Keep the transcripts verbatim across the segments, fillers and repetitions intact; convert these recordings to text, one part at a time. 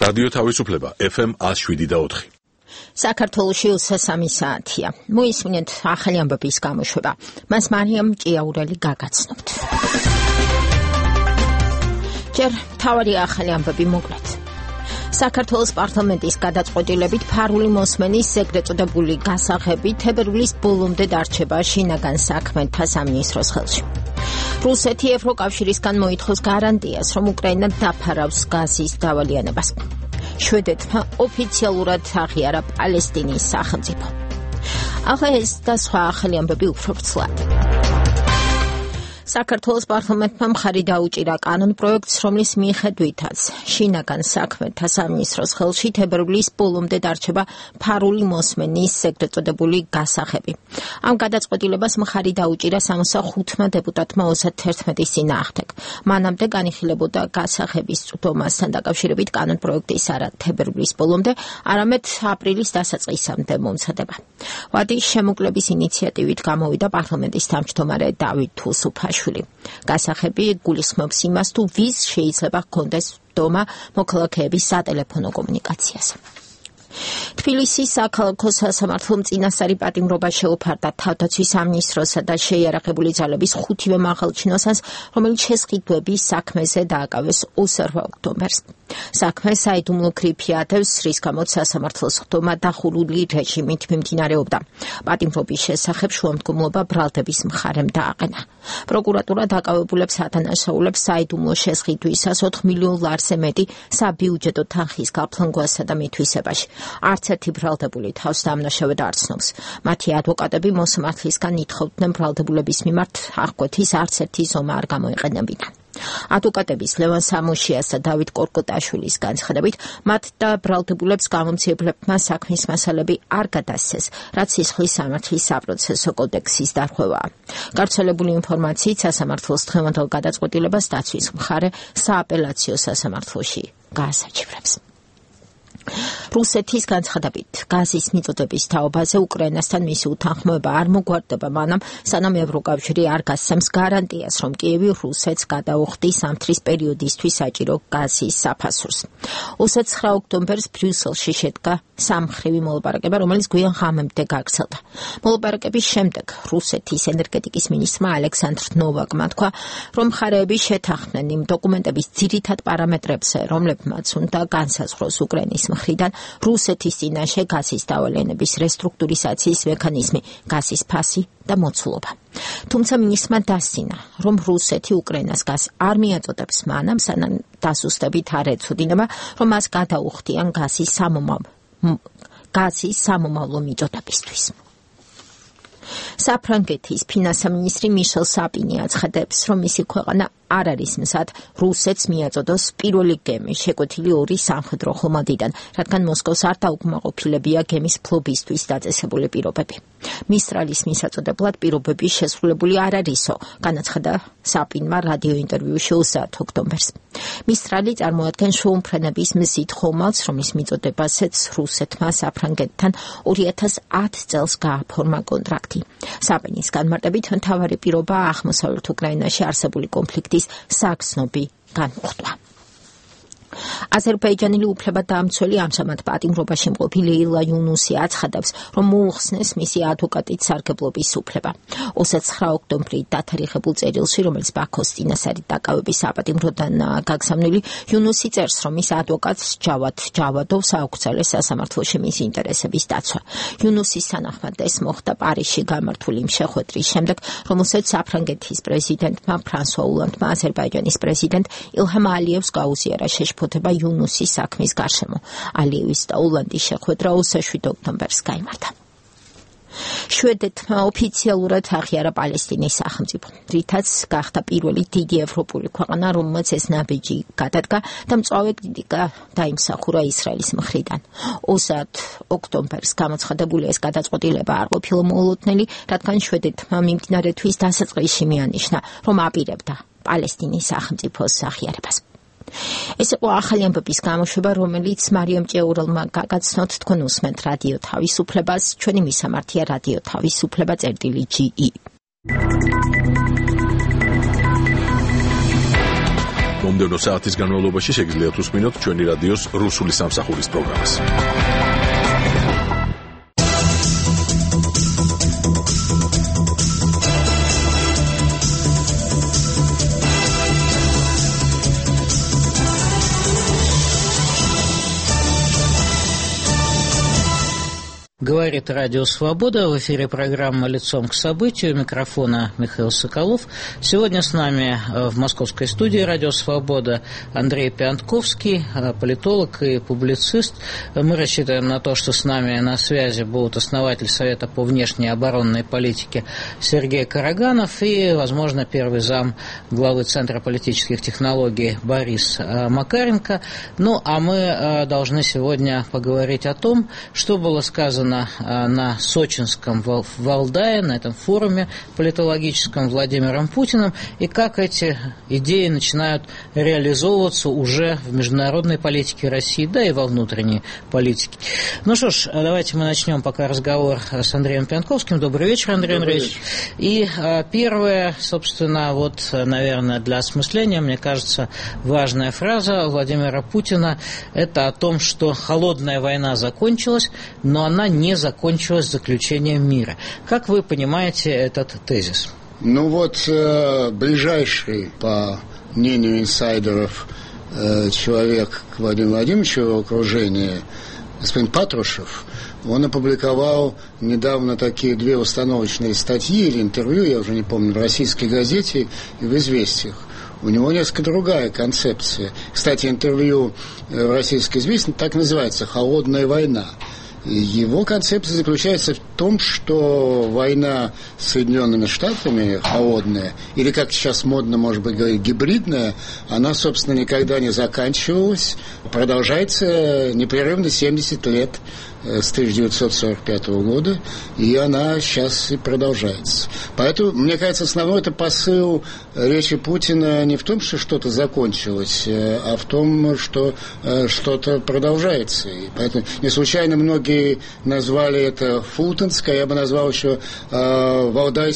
რადიო თავისუფლება ეფ ემ one oh seven და four. საქართველოში ოცდასამი საათია. მოისმინეთ ახალი ამბების გამოშვება. მას მარიამ ჭიაურელი გაგაცნობთ. ჯერ მთავარი ახალი ამბები მოკლედ. საქართველოს პარლამენტის გადაწყვეტილებით ფარული მოსმენის ეგრეთ წოდებული გასაღები თებერვლის ბოლომდე დარჩება შინაგან საქმეთა სამინისტროს ხელში. რუსეთი ევროკავშირისგან მოითხოვს გარანტიას, რომ უკრაინა დაფარავს გაზის დავალიანებას. შვედეთმა ოფიციალურად აღიარა პალესტინის სახელმწიფო. ახლა ეს და სხვა ახალი ამბები უფრო ვრცლად. საქართველოს პარლამენტმა მხარი დაუჭირა კანონპროექტს, რომლის მიხედვითაც შინაგან საქმეთა სამინისტროს ხელში თებერვლის ბოლომდე დარჩება ფარული მოსმენის ეგრეთ წოდებული გასაღები. ამ გადაწყვეტილებას მხარი დაუჭირა სამოცდახუთმა დეპუტატმა ოცდაათერთმეტის წინააღმდეგ. მანამდე განიხილებოდა გასაღების წვდომასთან დაკავშირებით კანონპროექტის არა თებერვლის ბოლომდე, არამედ აპრილის დასაწყისამდე მომცადება. ვადის შემოკლების ინიციატივით გამოვიდა პარლამენტის თავმჯდომარე დავით თუსუფაშვილი. გასაღები გულისხმობს იმას, თუ ვის შეიძლება ჰქონდეს დომა მოქალაქეების სატელეფონო კომუნიკაციაზე. თბილისის საქალაქო სასამართლომ წინასწარი პატიმრობა შეუფარდა თავდაცვის სამინისტროსა და შეიარაღებული ძალების ხუთივე მაღალჩინოსანს, რომელიც შესყიდვების საქმეზე დააკავეს ოცდაოთხ ოქტომბერს. საქმე საიდუმლო გრიფიადებს, რის გამოც სასამართლოს ხდომა დახურული რეჟიმით მიმდინარეობდა. პატიმრობის შესახებ შუამდგომლობა ბრალდების მხარემ დააყენა. პროკურატურა დაკავებულებს ათანასაულებს საიდუმლო შესყიდვისას ოთხ მილიონ ლარზე მეტი საბიუჯეტო თანხის გაფლანგვასა და მითვისებაში. არც ერთი ბრალდებული თავს დამნაშავედ არ ცნობს. მათი ადვოკატები მოსამართლისგან ითხოვდნენ ბრალდებულების მიმართ აღკვეთის არც ერთი ზომა არ გამოიყენებინა. ადვოკატების ლევან სამუშიას და დავით კორკოტაშვილის განცხადებით, მათ და ბრალდებულებს გამომძიებლებმა საქმის მასალები არ გადასცეს, რაც სისხლის სამართლის საპროცესო კოდექსის დარღვევაა. გავრცელებული ინფორმაციით სასამართლოს დღევანდელ გადაწყვეტილებას დაცვის მხარე სააპელაციო სასამართლოში გაასაჩივრებს. რუსეთის განცხადებით, გაზის მიწოდების თაობაზე უკრაინასთან მისი უთანხმოება არ მოგვარდება, მანამ სანამ ევროკავშირი არ გასცემს გარანტიას, რომ კიევი რუსეთს გადაუხდის ზამთრის პერიოდისთვის საჭირო გაზის საფასურს. ოცდაცხრა ოქტომბერს ბრიუსელში შედგა სამმხრივი მოლაპარაკება, რომელიც გვიან ღამემდე გაგრძელდა. მოლაპარაკების შემდეგ რუსეთის ენერგეტიკის მინისტრმა ალექსანდრ ნოვაკმა თქვა, რომ მხარეები შეთანხმდნენ იმ დოკუმენტების ძირითად პარამეტრებზე, რომლებმაც უნდა განსაზღვროს უკრაინის მხრიდან რუსეთის წინაშე გაზის დავალიანების რესტრუქტურიზაციის მექანიზმი, გაზის ფასი და მოცულობა. თუმცა მინისტრმა დასცინა, რომ რუსეთი უკრაინას გაზს არ მიაწოდებს, მანამ სანამ დასუსტებით არ ეცოდინება, რომ მას გადაუხდიან გაზის სამომავლო გაზის სამომავლო მიწოდებისთვის. საფრანგეთის ფინანსთა მინისტრი მიშელ საპინი აცხადებს, რომ მისი ქვეყანა არ არის მზად რუსეთს მიაწოდოს პირველი გემი შეკვეთილი ორი სამხედრო ხომალდიდან, რადგან მოსკოვს არ დაუკმაყოფილებია გემის ფლობისთვის დაწესებული პირობები. მისტრალის მისაწოდებლად პირობები შესრულებული არ არისო, განაცხადა საპინმა რადიო ინტერვიუში ოცდაათი ოქტომბერს. მისტრალი წარმოადგენს შუამფრენების მზით ხომალდს, რომლის მიწოდებასაც რუსეთმა საფრანგეთთან ორი ათას ათი წელს გააფორმა კონტრაქტი. საპინის განმარტებით, მთავარი პირობა აღმოსავლეთ უკრაინაში არსებული კონფლიქტის საგრძნობი განუხტვა. აზერბაიჯანელი უფლებადამცველი ამჟამად პატიმრობაში მყოფი ლეილა იუნუსი აცხადებს, რომ მოუხსნეს მისი ადვოკატით სარგებლობის უფლება. ოცდაცხრა ოქტომბრის დათარიღებულ წერილში, რომელიც ბაქოს წინასწარი დაკავების საპატიმროდან გაგზავნილი, იუნუსი წერს, რომ ის ადვოკატს ჯავად ჯავადოვს აუგზავნეს სასამართლოში მისი ინტერესების დაცვა. იუნუსის თანახმად ეს მოხდა პარიზში გამართული შეხვედრის შემდეგ, რომელსაც საფრანგეთის პრეზიდენტმა ფრანსუა ოლანდმა აზერბაიჯანის პრეზიდენტ ილჰამ ალიევს გაუზიარა შეშფოთება იუნუსის საქმის გარშემო. ალიევის და ოლანდის შეხვედრა ოცდაშვიდ ოქტომბერს გაიმართა. შვედეთმა ოფიციალურად აღიარა პალესტინის სახელმწიფო, რითაც გახდა პირველი დიდი ევროპული ქვეყანა, რომელმაც ეს ნაბიჯი გადადგა და მწვავე კრიტიკა დაიმსახურა ისრაელის მხრიდან. ოცდაათი ოქტომბერს გამოცხადებული ეს გადაწყვეტილება არ ყოფილა მოულოდნელი, რადგან შვედეთმა მიმდინარეთვის დასაწყისში მიანიშნა, რომ აპირებდა პალესტინის სახელმწიფოს აღიარებას. ეს იყო ახალი ამბების გამოშვება, რომელიც მარიამ ჭიაურელმა გაგაცნოთ. თქვენ უსმენთ რადიო თავისუფლებას, ჩვენი მისამართია რადიო თავისუფლება წერტილი ჯი ი. მომდევნო საათის განმავლობაში შეგიძლიათ უსმინოთ ჩვენი რადიოს რუსული სამსახურის პროგრამას. Говорит Радио Свобода. В эфире программа «Лицом к событию». У микрофона Михаил Соколов. Сегодня с нами в московской студии Радио Свобода Андрей Пиантковский, политолог и публицист. Мы рассчитываем на то, что с нами на связи будут основатель Совета по внешней и оборонной политике Сергей Караганов и, возможно, первый зам главы Центра политических технологий Борис Макаренко. Ну, а мы должны сегодня поговорить о том, что было сказано на сочинском Валдае, на этом форуме политологическом Владимиром Путиным, и как эти идеи начинают реализовываться уже в международной политике России, да и во внутренней политике. Ну что ж, давайте мы начнем пока разговор с Андреем Пиантковским. Добрый вечер, Андрей Добрый Андреевич. вечер. И первое, собственно, вот, наверное, для осмысления, мне кажется, важная фраза Владимира Путина – это о том, что холодная война закончилась, но она не не закончилась заключением мира. Как вы понимаете этот тезис? Ну вот, э, ближайший, по мнению инсайдеров, э, человек к Владимиру Владимировичу в окружении, господин Патрушев, он опубликовал недавно такие две установочные статьи или интервью, я уже не помню, в «Российской газете» и в «Известиях». У него несколько другая концепция. Кстати, интервью в «Российской известии» так называется «Холодная война». Его концепция заключается в том, что война с Соединенными Штатами, холодная, или, как сейчас модно, может быть, говорить, гибридная, она, собственно, никогда не заканчивалась, продолжается непрерывно семьдесят лет с тысяча девятьсот сорок пятого года, и она сейчас и продолжается. Поэтому, мне кажется, основной это посыл речи Путина не в том, что что-то закончилось, а в том, что что-то продолжается. И поэтому не случайно многие назвали это фултонской, я бы назвал еще э,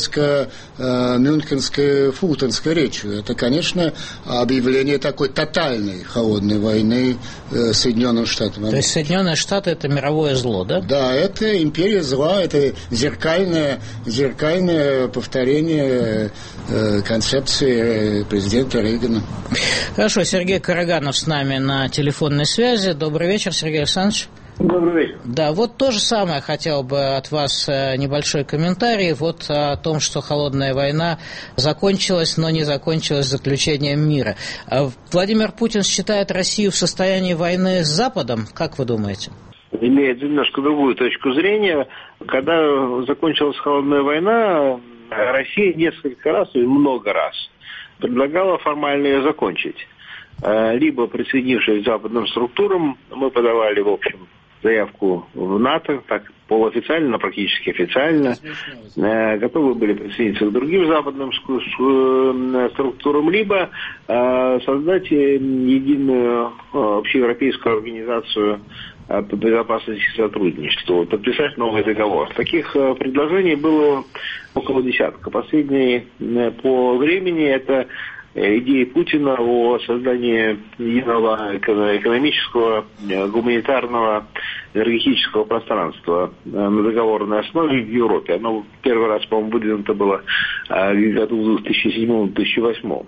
валдайско-мюнхенской фултонской речью. Это, конечно, объявление такой тотальной холодной войны э, Соединенным Штатам. То есть Соединенные Штаты – это мировое зло, да? Да, это империя зла, это зеркальное, зеркальное повторение э, концепции президента Рейгана. Хорошо, Сергей Караганов с нами на телефонной связи. Добрый вечер, Сергей Александрович. Добрый вечер. Да, вот то же самое хотел бы от вас небольшой комментарий вот о том, что холодная война закончилась, но не закончилась заключением мира. Владимир Путин считает Россию в состоянии войны с Западом, как вы думаете? Имеет немножко другую точку зрения. Когда закончилась холодная война, Россия несколько раз и много раз предлагала формально ее закончить. Либо присоединившись к западным структурам, мы подавали, в общем, заявку в НАТО, так полуофициально, но практически официально, готовы были присоединиться к другим западным структурам, либо создать единую общеевропейскую организацию по безопасности и сотрудничеству, подписать новый договор. Таких предложений было около десятка. Последние по времени это идеи Путина о создании единого экономического, гуманитарного, энергетического пространства на договорной основе в Европе. Оно первый раз, по-моему, выдвинуто было в году две тысячи седьмом — две тысячи восьмом.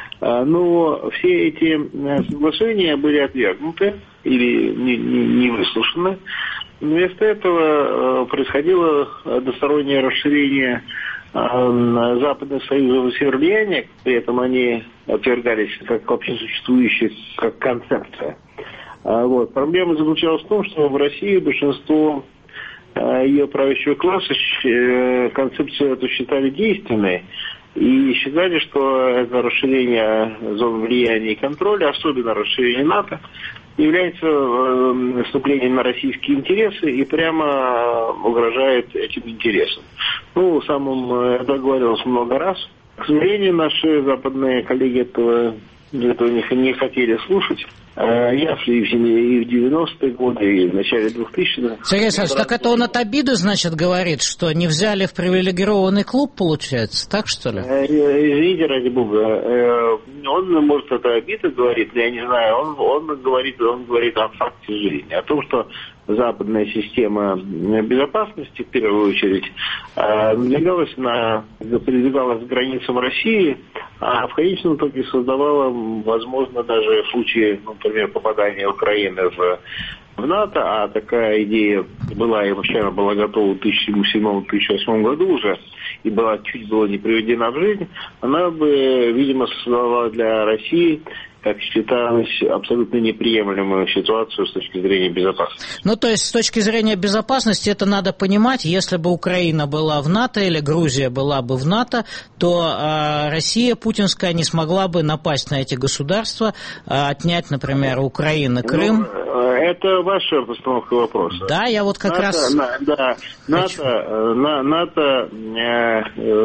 Но все эти соглашения были отвергнуты или не, не, не выслушаны. Вместо этого происходило одностороннее расширение западных союзов и сфер влияния, при этом они отвергались как общесуществующие, как концепция. Вот. Проблема заключалась в том, что в России большинство ее правящего класса концепцию эту считали действенной и считали, что это расширение зон влияния и контроля, особенно расширение НАТО, является наступлением на российские интересы и прямо угрожает этим интересам. Ну, самым это говорилось много раз. К сожалению, наши западные коллеги этого, этого не, не хотели слушать. Я в и в девяностые годы, и в начале двухтысячных. Сергей Александрович, так это он от обиды, значит, говорит, что не взяли в привилегированный клуб, получается, так что ли? Извините, ради бога, он, может, это обида говорит, я не знаю, он, он, говорит, он говорит о факте жизни, о том, что западная система безопасности, в первую очередь, надвигалась, на, передвигалась к границам России, а в конечном итоге создавала, возможно, даже в случае, например, попадания Украины в, в НАТО, а такая идея была и вообще она была готова в две тысячи седьмом — две тысячи восьмом году уже, и была чуть было не приведена в жизнь, она бы, видимо, создала для России, как считалось, абсолютно неприемлемую ситуацию с точки зрения безопасности. Ну, то есть, с точки зрения безопасности, это надо понимать, если бы Украина была в НАТО или Грузия была бы в НАТО, то э, Россия путинская не смогла бы напасть на эти государства, э, отнять, например, у Украины Крым. Ну, это ваша постановка вопроса. Да, я вот как НАТО, раз... На, да, НАТО, на, НАТО э,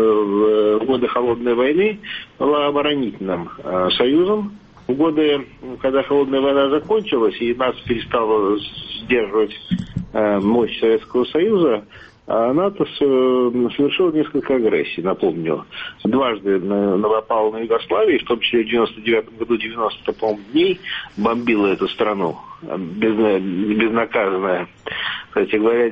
э, в годы Холодной войны была оборонительным э, союзом. В годы, когда Холодная война закончилась, и нас перестало сдерживать э, мощь Советского Союза, а НАТО совершило несколько агрессий, напомню. Дважды напало на Югославию, в том числе в девяносто девятом году, девяносто, по-моему, дней бомбила эту страну, без, безнаказанная. Кстати говоря,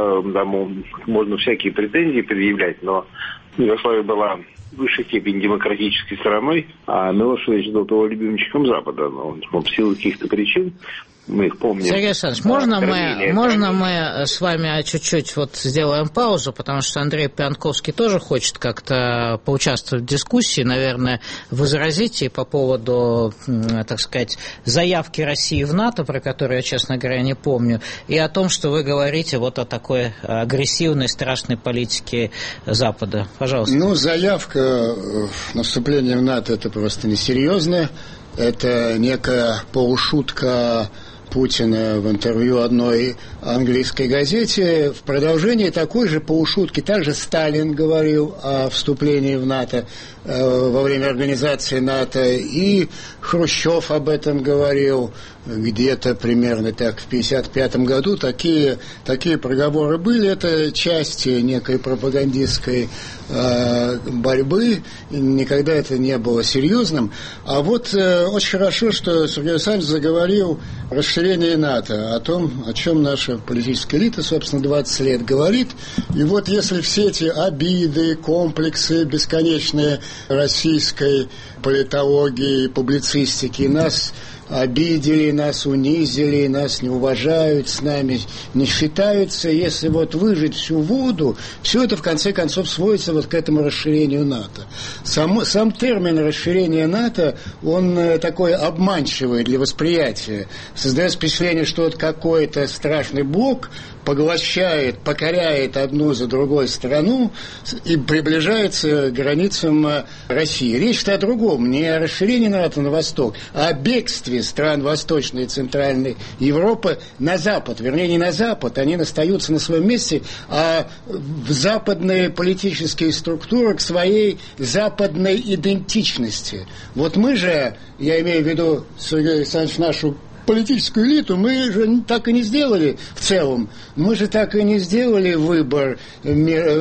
там можно всякие претензии предъявлять, но Югославия была в высшей степени демократической страной, а Милошевич был того любимчиком Запада, но он в силу каких-то причин, мы их помним. Сергей Александрович, можно, мы, можно мы с вами чуть-чуть вот сделаем паузу, потому что Андрей Пианковский тоже хочет как-то поучаствовать в дискуссии, наверное, возразить и по поводу, так сказать, заявки России в НАТО, про которую я, честно говоря, не помню, и о том, что вы говорите вот о такой агрессивной, страшной политике Запада. Пожалуйста. Ну, заявка на вступление в НАТО – это просто несерьезно. Это некая полушутка Путина в интервью одной английской газете. В продолжении такой же полушутки также Сталин говорил о вступлении в НАТО э, во время организации НАТО, и Хрущев об этом говорил где-то примерно так в пятьдесят пятом году. Такие, такие проговоры были. Это часть некой пропагандистской э, борьбы. Никогда это не было серьезным. А вот э, очень хорошо, что Сергей Александрович заговорил о расширении НАТО, о том, о чем наша политическая элита, собственно, двадцать лет говорит. И вот если все эти обиды, комплексы бесконечные российской политологии, публицистики нас обидели, нас унизили, нас не уважают, с нами не считаются. Если вот выжать всю воду, все это в конце концов сводится вот к этому расширению НАТО. Сам, сам термин расширение НАТО, он такой обманчивый для восприятия. Создает впечатление, что вот какой-то страшный блок поглощает, покоряет одну за другой страну и приближается к границам России. Речь-то о другом, не о расширении НАТО на восток, а о бегстве стран Восточной и Центральной Европы на Запад. Вернее, не на Запад, они остаются на своем месте, а в западные политические структуры к своей западной идентичности. Вот мы же, я имею в виду, Сергей Александрович, нашу политическую элиту, мы же так и не сделали в целом. Мы же так и не сделали выбор. Мы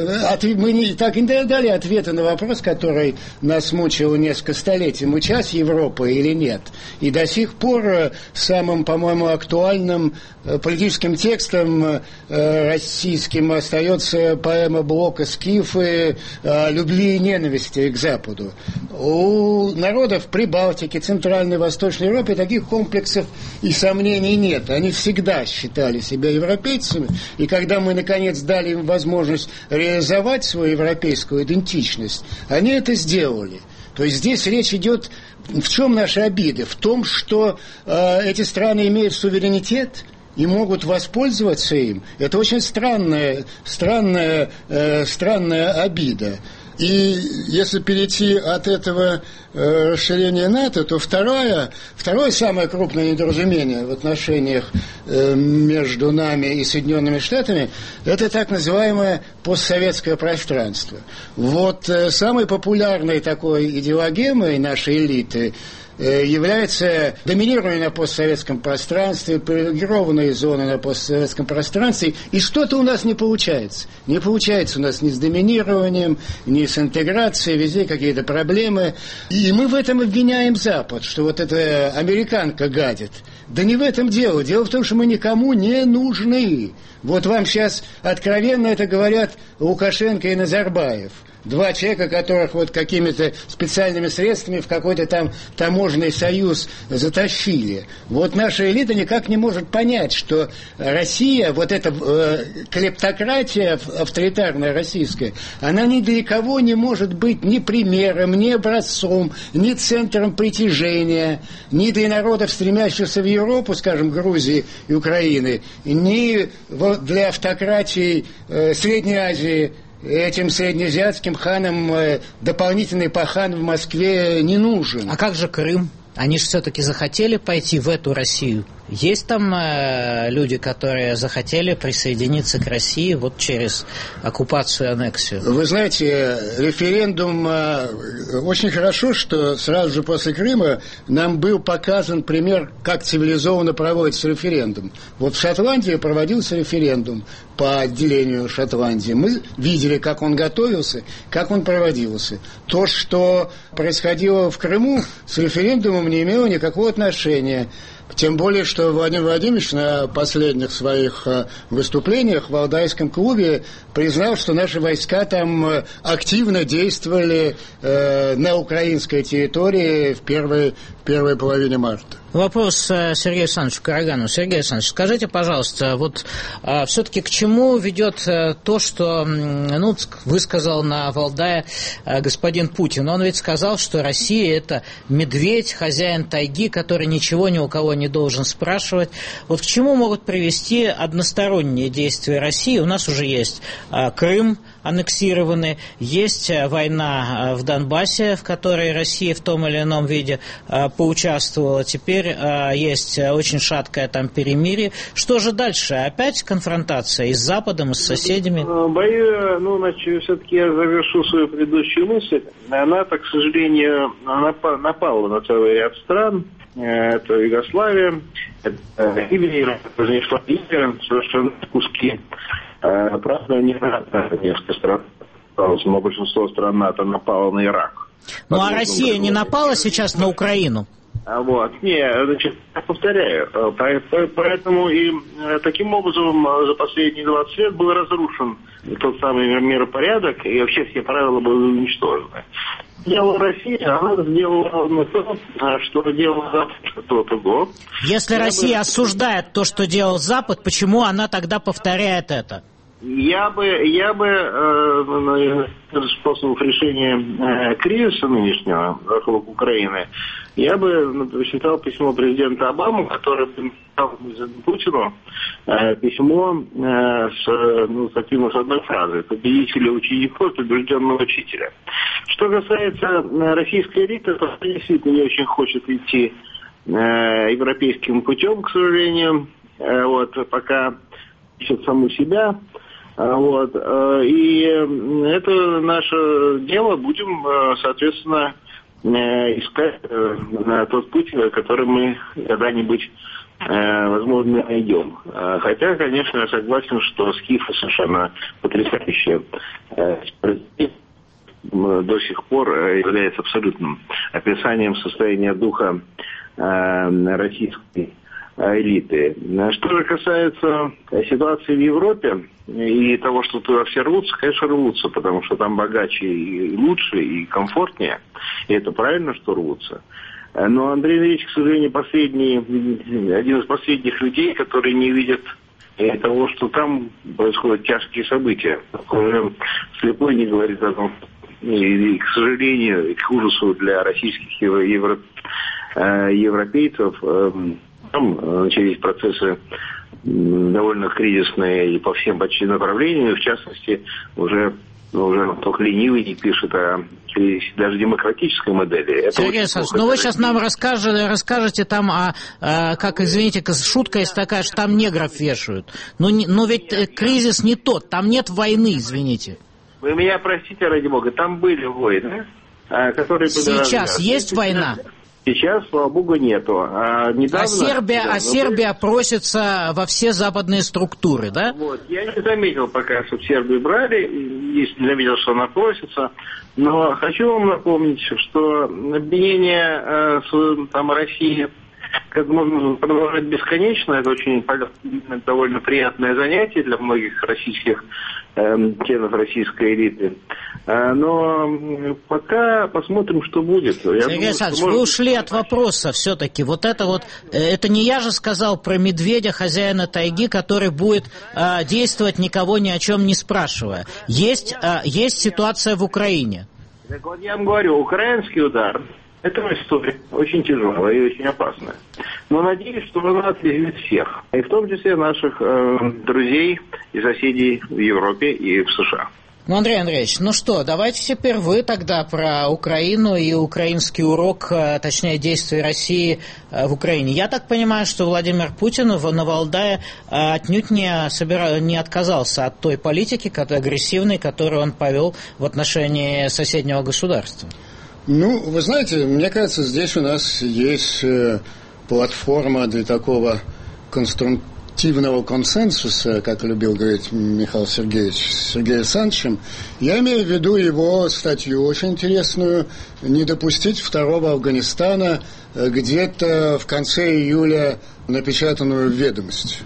не, так и не дали ответа на вопрос, который нас мучил несколько столетий. Мы часть Европы или нет? И до сих пор самым, по-моему, актуальным политическим текстом российским остается поэма Блока «Скифы» о любви и ненависти к Западу. У народов Прибалтики, Центральной и Восточной Европы таких комплексов и сомнений нет. Они всегда считали себя европейцами, и когда мы, наконец, дали им возможность реализовать свою европейскую идентичность, они это сделали. То есть здесь речь идет, в чем наши обиды? В том, что э, эти страны имеют суверенитет и могут воспользоваться им. Это очень странная, странная, э, странная обида. И если перейти от этого э, расширения НАТО, то второе, второе самое крупное недоразумение в отношениях э, между нами и Соединенными Штатами – это так называемая постсоветское пространство. Вот э, самой популярной такой идеологемой нашей элиты является доминирование на постсоветском пространстве, привилегированные зоны на постсоветском пространстве, и что-то у нас не получается. Не получается у нас ни с доминированием, ни с интеграцией, везде какие-то проблемы. И мы в этом обвиняем Запад, что вот эта американка гадит. Да не в этом дело. Дело в том, что мы никому не нужны. Вот вам сейчас откровенно это говорят Лукашенко и Назарбаев. Два человека, которых вот какими-то специальными средствами в какой-то там таможенный союз затащили. Вот наша элита никак не может понять, что Россия, вот эта э, клептократия авторитарная российская, она ни для кого не может быть ни примером, ни образцом, ни центром притяжения, ни для народов, стремящихся в Европу, скажем, Грузии и Украины, ни вот для автократии э, Средней Азии. Этим среднеазиатским ханам э, дополнительный пахан в Москве не нужен. А как же Крым? Они же все-таки захотели пойти в эту Россию. Есть там э, люди, которые захотели присоединиться к России вот через оккупацию и аннексию? Вы знаете, референдум... Э, очень хорошо, что сразу же после Крыма нам был показан пример, как цивилизованно проводится референдум. Вот в Шотландии проводился референдум по отделению Шотландии. Мы видели, как он готовился, как он проводился. То, что происходило в Крыму, с референдумом не имело никакого отношения. Тем более, что Владимир Владимирович на последних своих выступлениях в Валдайском клубе признал, что наши войска там активно действовали э, на украинской территории в первой, в первой половине марта. Вопрос Сергею Александровичу Карагану. Сергей Александрович, скажите, пожалуйста, вот а, все-таки к чему ведет а, то, что ну, высказал на Валдае а, господин Путин? Он ведь сказал, что Россия – это медведь, хозяин тайги, который ничего ни у кого не должен спрашивать. Вот к чему могут привести односторонние действия России? У нас уже есть а, Крым аннексированы, есть война в Донбассе, в которой Россия в том или ином виде а, поучаствовала. Теперь есть очень шаткое там перемирие. Что же дальше? Опять конфронтация и с Западом, и с соседями? Боюсь, ну, значит, все-таки я завершу свою предыдущую мысль. НАТО, к сожалению, напало на целый ряд стран. Это Югославия, это Ливия, произнесла Ливия, совершенно куски. Правда, не НАТО, несколько стран, но большинство стран НАТО напало на Ирак. Ну, а Россия не напала сейчас на Украину? Вот, не, значит, я повторяю, поэтому и таким образом за последние двадцать лет был разрушен тот самый миропорядок, и вообще все правила были уничтожены. Делала Россия, она сделала то, что делала Запад до того. Если Россия осуждает то, что делал Запад, почему она тогда повторяет это? Я бы, я бы э, способов решения э, кризиса нынешнего вокруг Украины, я бы прочитал письмо президента Обамы, который написал Путину, э, письмо э, с, ну, с, с одной фразой: «Победители учеников, побежденного учителя». Что касается российской элиты, то действительно не очень хочет идти э, европейским путем, к сожалению, э, вот, пока ищет саму себя. Вот. И это наше дело. Будем, соответственно, искать тот путь, который мы когда-нибудь, возможно, найдем. Хотя, конечно, я согласен, что скифы совершенно потрясающие. До сих пор является абсолютным описанием состояния духа российской элиты. Что же касается ситуации в Европе и того, что туда все рвутся, конечно, рвутся, потому что там богаче и лучше, и комфортнее, и это правильно, что рвутся. Но Андрей Андреевич, к сожалению, последний, один из последних людей, которые не видят того, что там происходят тяжкие события. Уже слепой не говорит о том, и, к сожалению, и к ужасу для российских евро, европейцев, там начались процессы довольно кризисные и по всем почти направлениям, в частности, уже ну, уже только ленивый не пишет о даже демократической модели. Это Сергей Александрович, ну вы сейчас нам расскажете, расскажете там, о, о, как, извините, шутка есть такая, что там негров вешают. Но, но ведь кризис не тот, там нет войны, извините. Вы меня простите, ради бога, там были войны, которые... Сейчас есть война? Сейчас, слава богу, нету. А, недавно, а Сербия, да, а Сербия были... просится во все западные структуры, да? Вот, я не заметил пока, что Сербию брали, если не заметил, что она просится, но хочу вам напомнить, что обвинение э, там, России, как можно продолжать бесконечно, это очень довольно приятное занятие для многих российских э, членов российской элиты. Но пока посмотрим, что будет. Сергей Александрович, вы ушли от вопроса все-таки. Вот это вот, это не я же сказал про медведя, хозяина тайги, который будет а, действовать, никого ни о чем не спрашивая. Есть, а, есть ситуация в Украине. Так вот я вам говорю, украинский удар – это история очень тяжелая и очень опасная. Но надеюсь, что она отрезвит всех, и в том числе наших э, друзей и соседей в Европе и в США. Ну, Андрей Андреевич, ну что, давайте теперь вы тогда про Украину и украинский урок, точнее, действий России в Украине. Я так понимаю, что Владимир Путин на Валдае отнюдь не, собира... не отказался от той политики агрессивной, которую он повел в отношении соседнего государства. Ну, вы знаете, мне кажется, здесь у нас есть платформа для такого конструктивного активного консенсуса, как любил говорить Михаил Сергеевич с Сергеем Александровичем. Я имею в виду его статью очень интересную «Не допустить второго Афганистана», где-то в конце июля напечатанную в «Ведомости».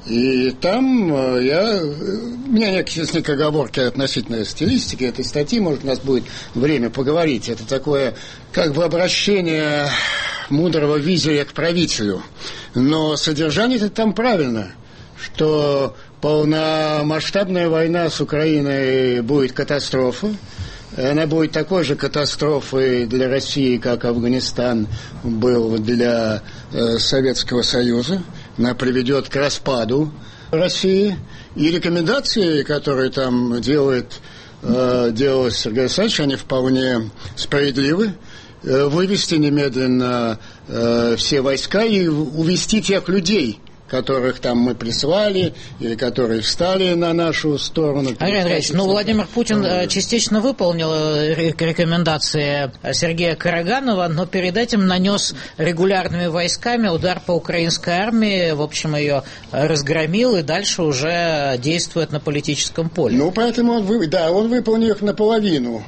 И там я, у меня есть некие оговорки относительно стилистики этой статьи, может, у нас будет время поговорить. Это такое, как бы, обращение мудрого визиря к правителю. Но содержание-то там правильно, что полномасштабная война с Украиной будет катастрофа. Она будет такой же катастрофой для России, как Афганистан был для э, Советского Союза. Она приведет к распаду России. И рекомендации, которые там делает, э, делает Сергей Александрович, они вполне справедливы. Э, вывести немедленно э, все войска и увести тех людей, которых там мы прислали, или которые встали на нашу сторону. Андрей Андреевич, ну, Владимир Путин частично выполнил рекомендации Сергея Караганова, но перед этим нанес регулярными войсками удар по украинской армии, в общем, ее разгромил и дальше уже действует на политическом поле. Ну, поэтому он, да, он выполнил их наполовину.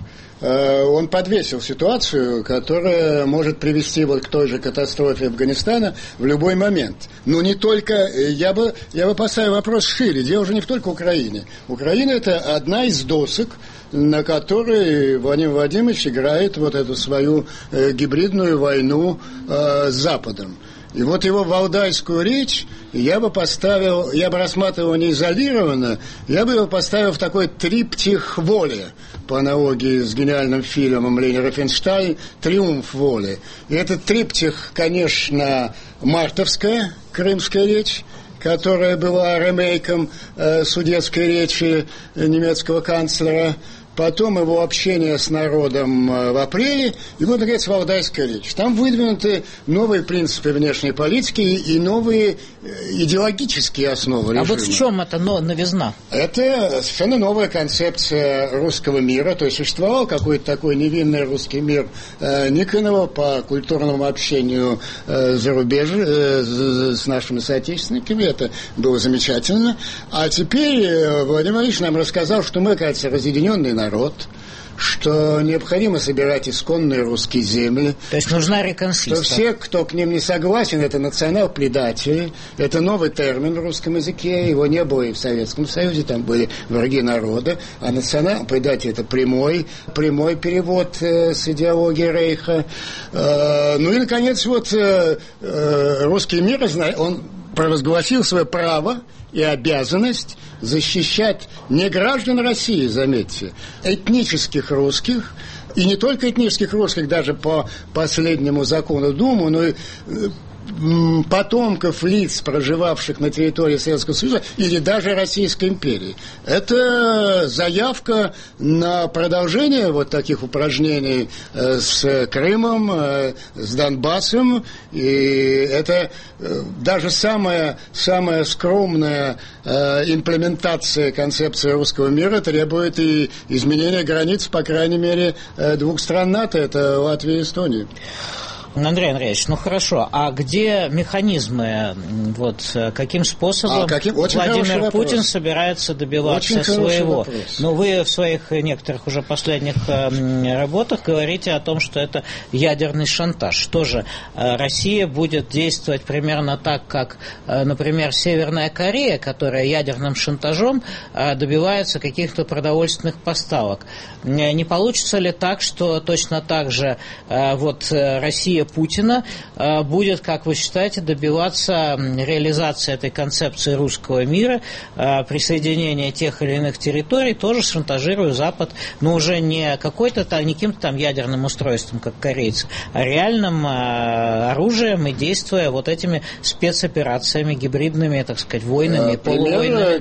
Он подвесил ситуацию, которая может привести вот к той же катастрофе Афганистана в любой момент. Но не только, я бы, я бы поставил вопрос шире, дело уже не в только Украине. Украина – это одна из досок, на которой Владимир Владимирович играет вот эту свою э, гибридную войну э, с Западом. И вот его валдайскую речь я бы поставил, я бы рассматривал не изолированно, я бы его поставил в такой триптих воли, по аналогии с гениальным фильмом Лени Рифеншталь «Триумф воли». И этот триптих, конечно, мартовская крымская речь, которая была ремейком э, судетской речи немецкого канцлера, потом его общение с народом в апреле, и вот, наконец, валдайская речь. Там выдвинуты новые принципы внешней политики и новые идеологические основы режима. А вот в чем это новизна? Это совершенно новая концепция русского мира. То есть существовал какой-то такой невинный русский мир э, Никонова по культурному общению э, за рубежем э, с нашими соотечественниками. Это было замечательно. А теперь э, Владимир Ильич нам рассказал, что мы, кажется, разъединенный народ, что необходимо собирать исконные русские земли. То есть нужна реконкиста. Что все, кто к ним не согласен, это национал-предатели. Это новый термин в русском языке. Его не было и в Советском Союзе. Там были враги народа. А национал-предатель – это прямой, прямой перевод э, с идеологии Рейха. Э, ну и, наконец, вот э, э, русский мир, он провозгласил свое право и обязанность защищать не граждан России, заметьте, этнических русских, и не только этнических русских, даже по последнему закону Думы, но и потомков лиц, проживавших на территории Советского Союза или даже Российской империи. Это заявка на продолжение вот таких упражнений с Крымом, с Донбассом, и это даже самая, самая скромная имплементация концепции русского мира требует и изменения границ, по крайней мере, двух стран НАТО, это Латвия и Эстония. Андрей Андреевич, ну хорошо, а где механизмы, вот каким способом а каким? Владимир Путин собирается добиваться Очень своего? Ну, вы в своих некоторых уже последних э, работах говорите о том, что это ядерный шантаж. Что же, э, Россия будет действовать примерно так, как, э, например, Северная Корея, которая ядерным шантажом э, добивается каких-то продовольственных поставок. Не получится ли так, что точно так же э, вот Россия Путина будет, как вы считаете, добиваться реализации этой концепции русского мира, присоединения тех или иных территорий, тоже шантажируя Запад, но уже не какой-то там, не каким-то там ядерным устройством, как корейцы, а реальным оружием и действуя вот этими спецоперациями, гибридными, так сказать, войнами, полувойнами.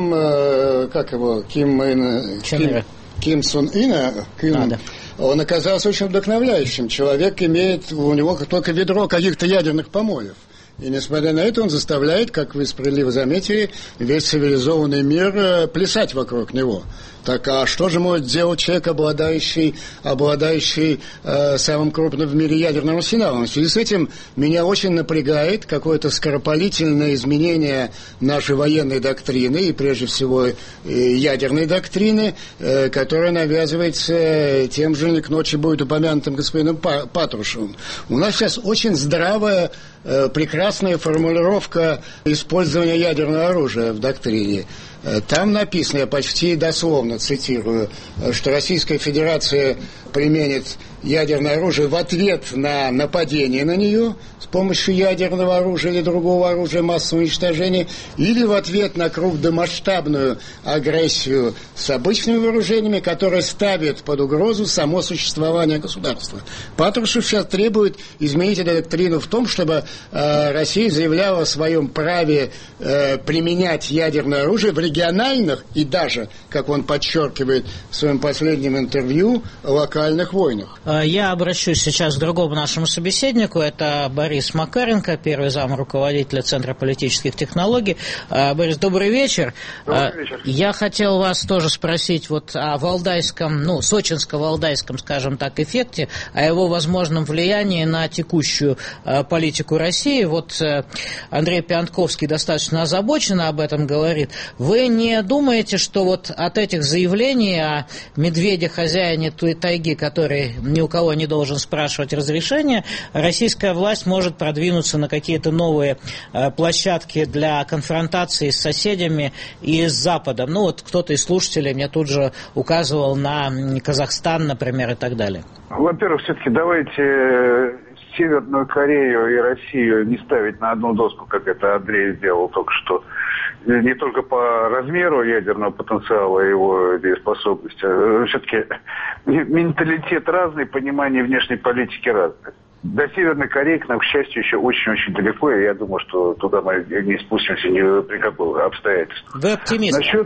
Ким, как его, Ким, Ким, Ким Сон Ына, Ким... А, да. Он оказался очень вдохновляющим. Человек имеет, у него только ведро каких-то ядерных помоев. И несмотря на это он заставляет, как вы справедливо заметили, весь цивилизованный мир плясать вокруг него. Так а что же может делать человек, обладающий, обладающий э, самым крупным в мире ядерным арсеналом? В связи с этим меня очень напрягает какое-то скоропалительное изменение нашей военной доктрины, и прежде всего э, ядерной доктрины, э, которая навязывается тем же, к ночи будет упомянутым господином Патрушевым. У нас сейчас очень здравая, э, прекрасная формулировка использования ядерного оружия в доктрине. Там написано, я почти дословно цитирую, что Российская Федерация применит ядерное оружие в ответ на нападение на нее с помощью ядерного оружия или другого оружия массового уничтожения, или в ответ на крупномасштабную агрессию с обычными вооружениями, которая ставит под угрозу само существование государства. Патрушев сейчас требует изменить эту доктрину в том, чтобы э, Россия заявляла о своем праве э, применять ядерное оружие в региональных и даже, как он подчеркивает в своем последнем интервью, локальных войнах. Я обращусь сейчас к другому нашему собеседнику. Это Борис Макаренко, первый зам руководителя Центра политических технологий. Борис, добрый вечер. Добрый вечер. Я хотел вас тоже спросить вот о валдайском, ну, сочинско-валдайском, скажем так, эффекте, о его возможном влиянии на текущую политику России. Вот Андрей Пиантковский достаточно озабоченно об этом говорит. Вы не думаете, что вот от этих заявлений о медведе-хозяине тайги, который ни у кого не должен спрашивать разрешения, российская власть может продвинуться на какие-то новые э, площадки для конфронтации с соседями и с Западом? Ну вот кто-то из слушателей мне тут же указывал на Казахстан, например, и так далее. Во-первых, все-таки давайте Северную Корею и Россию не ставить на одну доску, как это Андрей сделал только что. Не только по размеру ядерного потенциала и его дееспособности. Все-таки менталитет разный, понимание внешней политики разное. До Северной Кореи к нам, к счастью, еще очень-очень далеко, и я думаю, что туда мы не спустимся ни при каких обстоятельствах. Вы оптимист? Насчет...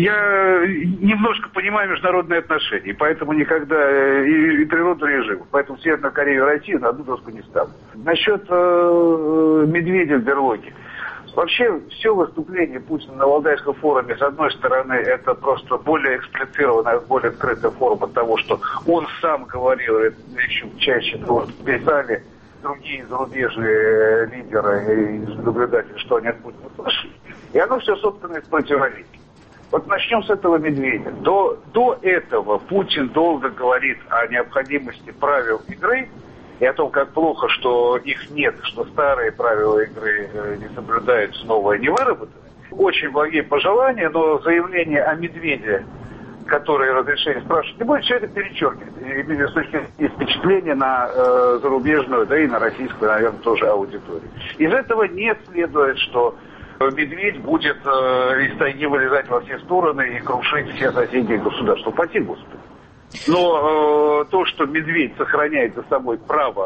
Я немножко понимаю международные отношения, и поэтому никогда и, и природу режима. Поэтому Северную Корею и Россию на одну доску не ставлю. Насчет э, медведя в берлоге. Вообще, все выступление Путина на Валдайском форуме, с одной стороны, это просто более эксплицированная, более открытая форма того, что он сам говорил, еще чаще того, писали другие зарубежные лидеры и наблюдатели, что они от Путина слышали. И оно все, собственно, противоречит. Вот начнем с этого медведя. До, до этого Путин долго говорит о необходимости правил игры, и о том, как плохо, что их нет, что старые правила игры не соблюдаются, новые не выработаны. Очень благие пожелания, но заявление о медведе, который разрешение спрашивает, не будет, все это перечеркивать. И с точки зрения впечатления на э, зарубежную, да и на российскую, наверное, тоже аудиторию. Из этого не следует, что медведь будет э, из тайги вылезать во все стороны и крушить все соседние государства. Упаси Господи. Но э, то, что медведь сохраняет за собой право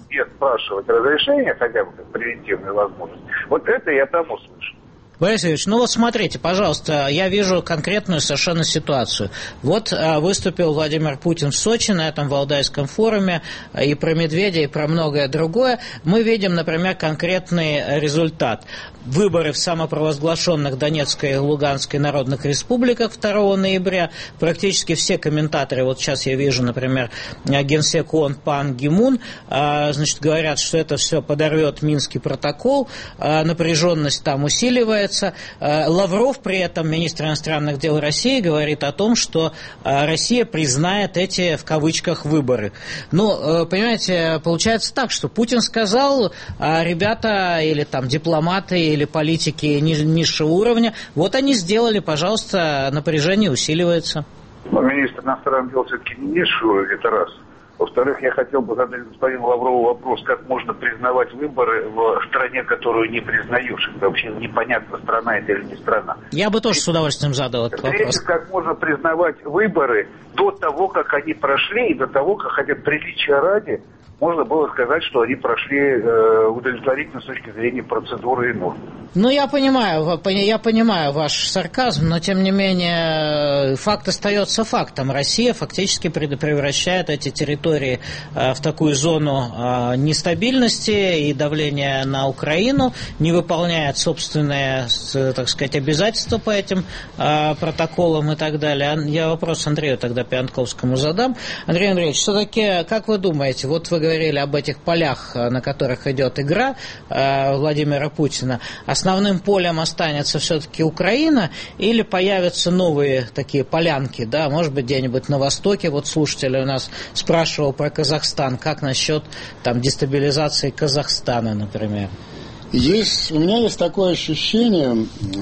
не спрашивать разрешения, хотя бы как превентивную возможность, вот это я там услышал. Борис Юрьевич, ну вот смотрите, пожалуйста, я вижу конкретную совершенно ситуацию. Вот а, выступил Владимир Путин в Сочи на этом Валдайском форуме и про медведя, и про многое другое. Мы видим, например, конкретный результат. Выборы в самопровозглашенных Донецкой и Луганской народных республиках второго ноября. Практически все комментаторы, вот сейчас я вижу, например, генсек ООН Пан Ги Мун, а, значит, говорят, что это все подорвет Минский протокол, а, напряженность там усиливается. Лавров, при этом министр иностранных дел России, говорит о том, что Россия признает эти, в кавычках, выборы. Ну, понимаете, получается так, что Путин сказал, а ребята или там дипломаты, или политики низшего уровня, вот они сделали, пожалуйста, напряжение усиливается. Но министр иностранных дел все-таки не низшего уровня, это раз. Во-вторых, я хотел бы задать господину Лаврову вопрос, как можно признавать выборы в стране, которую не признаешь. Это вообще непонятно, страна это или не страна. Я бы тоже с удовольствием задал этот вопрос. Третье, как можно признавать выборы до того, как они прошли, и до того, как, хотя бы приличия ради, можно было сказать, что они прошли э, удовлетворительно с точки зрения процедуры и норм. Ну, я понимаю, я понимаю ваш сарказм, но, тем не менее, факт остается фактом. Россия фактически превращает эти территории э, в такую зону э, нестабильности и давления на Украину, не выполняет собственные, так сказать, обязательства по этим э, протоколам и так далее. Я вопрос Андрею тогда Пиантковскому задам. Андрей Андреевич, все-таки, как вы думаете, вот вы говорили об этих полях, на которых идет игра э, Владимира Путина. Основным полем останется все-таки Украина или появятся новые такие полянки, да, может быть, где-нибудь на востоке? Вот слушатель у нас спрашивал про Казахстан. Как насчет там дестабилизации Казахстана, например? Есть, у меня есть такое ощущение,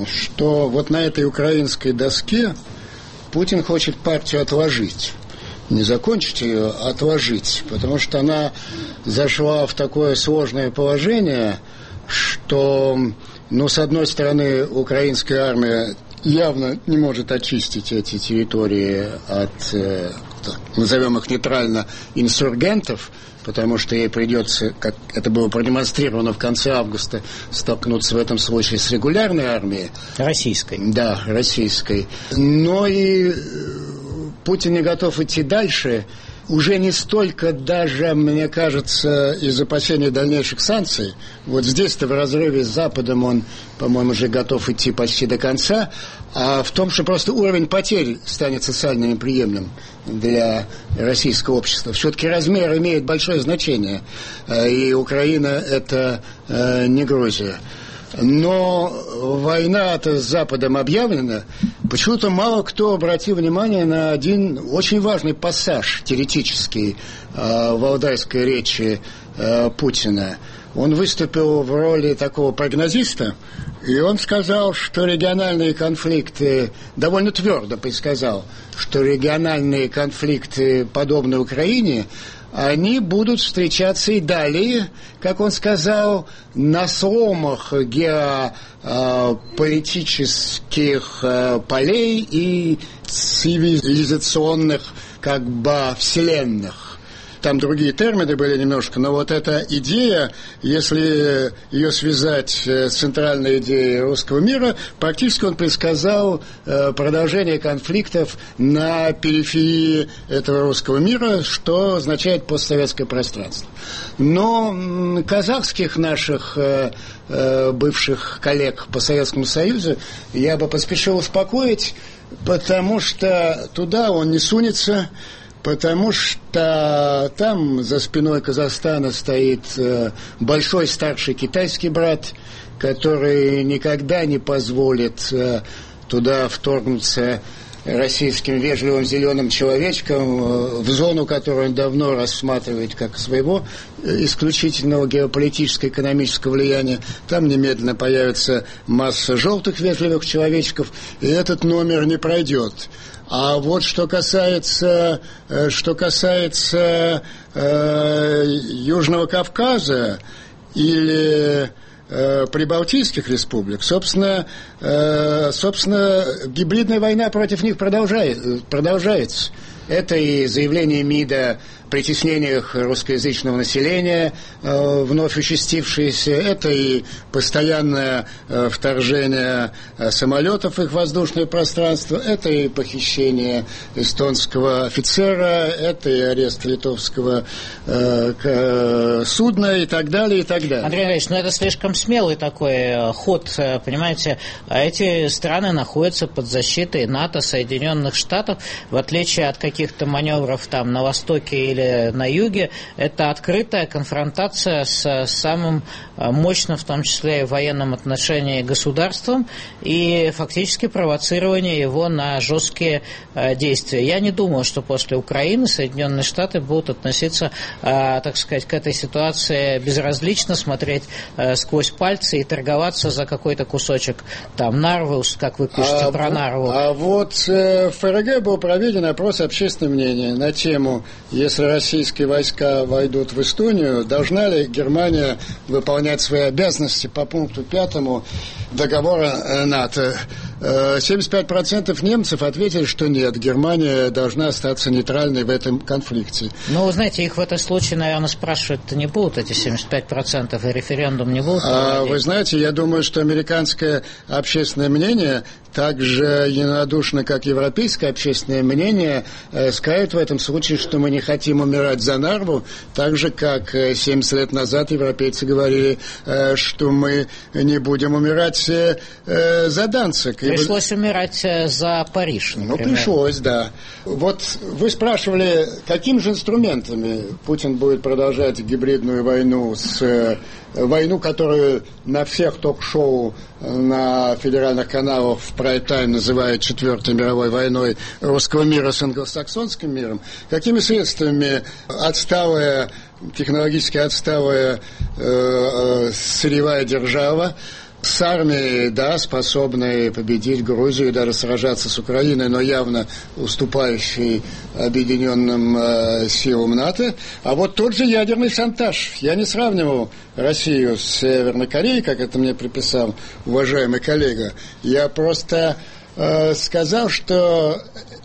что вот на этой украинской доске Путин хочет партию отложить. Не закончить ее, а отложить, потому что она зашла в такое сложное положение, что, ну, с одной стороны, украинская армия явно не может очистить эти территории от, э, назовем их нейтрально, инсургентов, потому что ей придется, как это было продемонстрировано в конце августа, столкнуться в этом случае с регулярной армией. Российской. Да, российской. Но и Путин не готов идти дальше, уже не столько даже, мне кажется, из опасения дальнейших санкций. Вот здесь-то в разрыве с Западом он, по-моему, уже готов идти почти до конца, а в том, что просто уровень потерь станет социально неприемлемым для российского общества. Все-таки размер имеет большое значение, и Украина – это не Грузия. Но война-то с Западом объявлена. Почему-то мало кто обратил внимание на один очень важный пассаж теоретический э, в валдайской речи э, Путина. Он выступил в роли такого прогнозиста, и он сказал, что региональные конфликты, довольно твердо предсказал, что региональные конфликты, подобные Украине, они будут встречаться и далее, как он сказал, на сломах геополитических полей и цивилизационных, как бы, вселенных. Там другие термины были немножко, но вот эта идея, если ее связать с центральной идеей русского мира, практически он предсказал продолжение конфликтов на периферии этого русского мира, что означает постсоветское пространство. Но казахских наших бывших коллег по Советскому Союзу я бы поспешил успокоить, потому что туда он не сунется, потому что там за спиной Казахстана стоит большой старший китайский брат, который никогда не позволит туда вторгнуться российским вежливым зеленым человечком в зону, которую он давно рассматривает как своего исключительного геополитического экономического влияния. Там немедленно появится масса желтых вежливых человечков, и этот номер не пройдет. А вот что касается, что касается э, Южного Кавказа или э, прибалтийских республик, собственно, э, собственно, гибридная война против них продолжает, продолжается. Это и заявление МИДа о притеснениях русскоязычного населения, э, вновь участившиеся. Это и постоянное э, вторжение э, самолетов в их воздушное пространство. Это и похищение эстонского офицера. Это и арест литовского э, к, судна и так далее, и так далее. Андрей Андреевич, ну это слишком смелый такой ход, понимаете. Эти страны находятся под защитой НАТО, Соединенных Штатов, в отличие от каких-то маневров там на востоке или на юге. Это открытая конфронтация с самым мощным, в том числе и в военном отношении, государством и фактически провоцирование его на жесткие действия. Я не думаю, что после Украины Соединенные Штаты будут относиться, так сказать, к этой ситуации безразлично, смотреть сквозь пальцы и торговаться за какой-то кусочек там Нарвы, как вы пишете а, про Нарву. А вот э, в ФРГ был проведен опрос общественного мнения на тему, если российские войска войдут в Эстонию, должна ли Германия выполнять свои обязанности по пункту пятому договора НАТО. семьдесят пять процентов немцев ответили, что нет, Германия должна остаться нейтральной в этом конфликте. Ну, вы знаете, их в этом случае, наверное, спрашивать-то не будут, эти семьдесят пять процентов, и референдум не будут проводить. А вы знаете, я думаю, что американское общественное мнение так же единодушно, как европейское общественное мнение, скажет в этом случае, что мы не хотим умирать за Нарву, так же, как семьдесят лет назад европейцы говорили, что мы не будем умирать за Данциг. Пришлось вы... умирать за Париж, например. Ну, пришлось, да. Вот вы спрашивали, какими же инструментами Путин будет продолжать гибридную войну, с войну, которую на всех ток-шоу на федеральных каналах в прайм-тайм называют Четвертой мировой войной русского мира с англосаксонским миром. Какими средствами отсталая, технологически отсталая э, сырьевая держава, с армией, да, способной победить Грузию и даже сражаться с Украиной, но явно уступающей объединенным э, силам НАТО. А вот тот же ядерный шантаж. Я не сравнивал Россию с Северной Кореей, как это мне приписал уважаемый коллега. Я просто э, сказал, что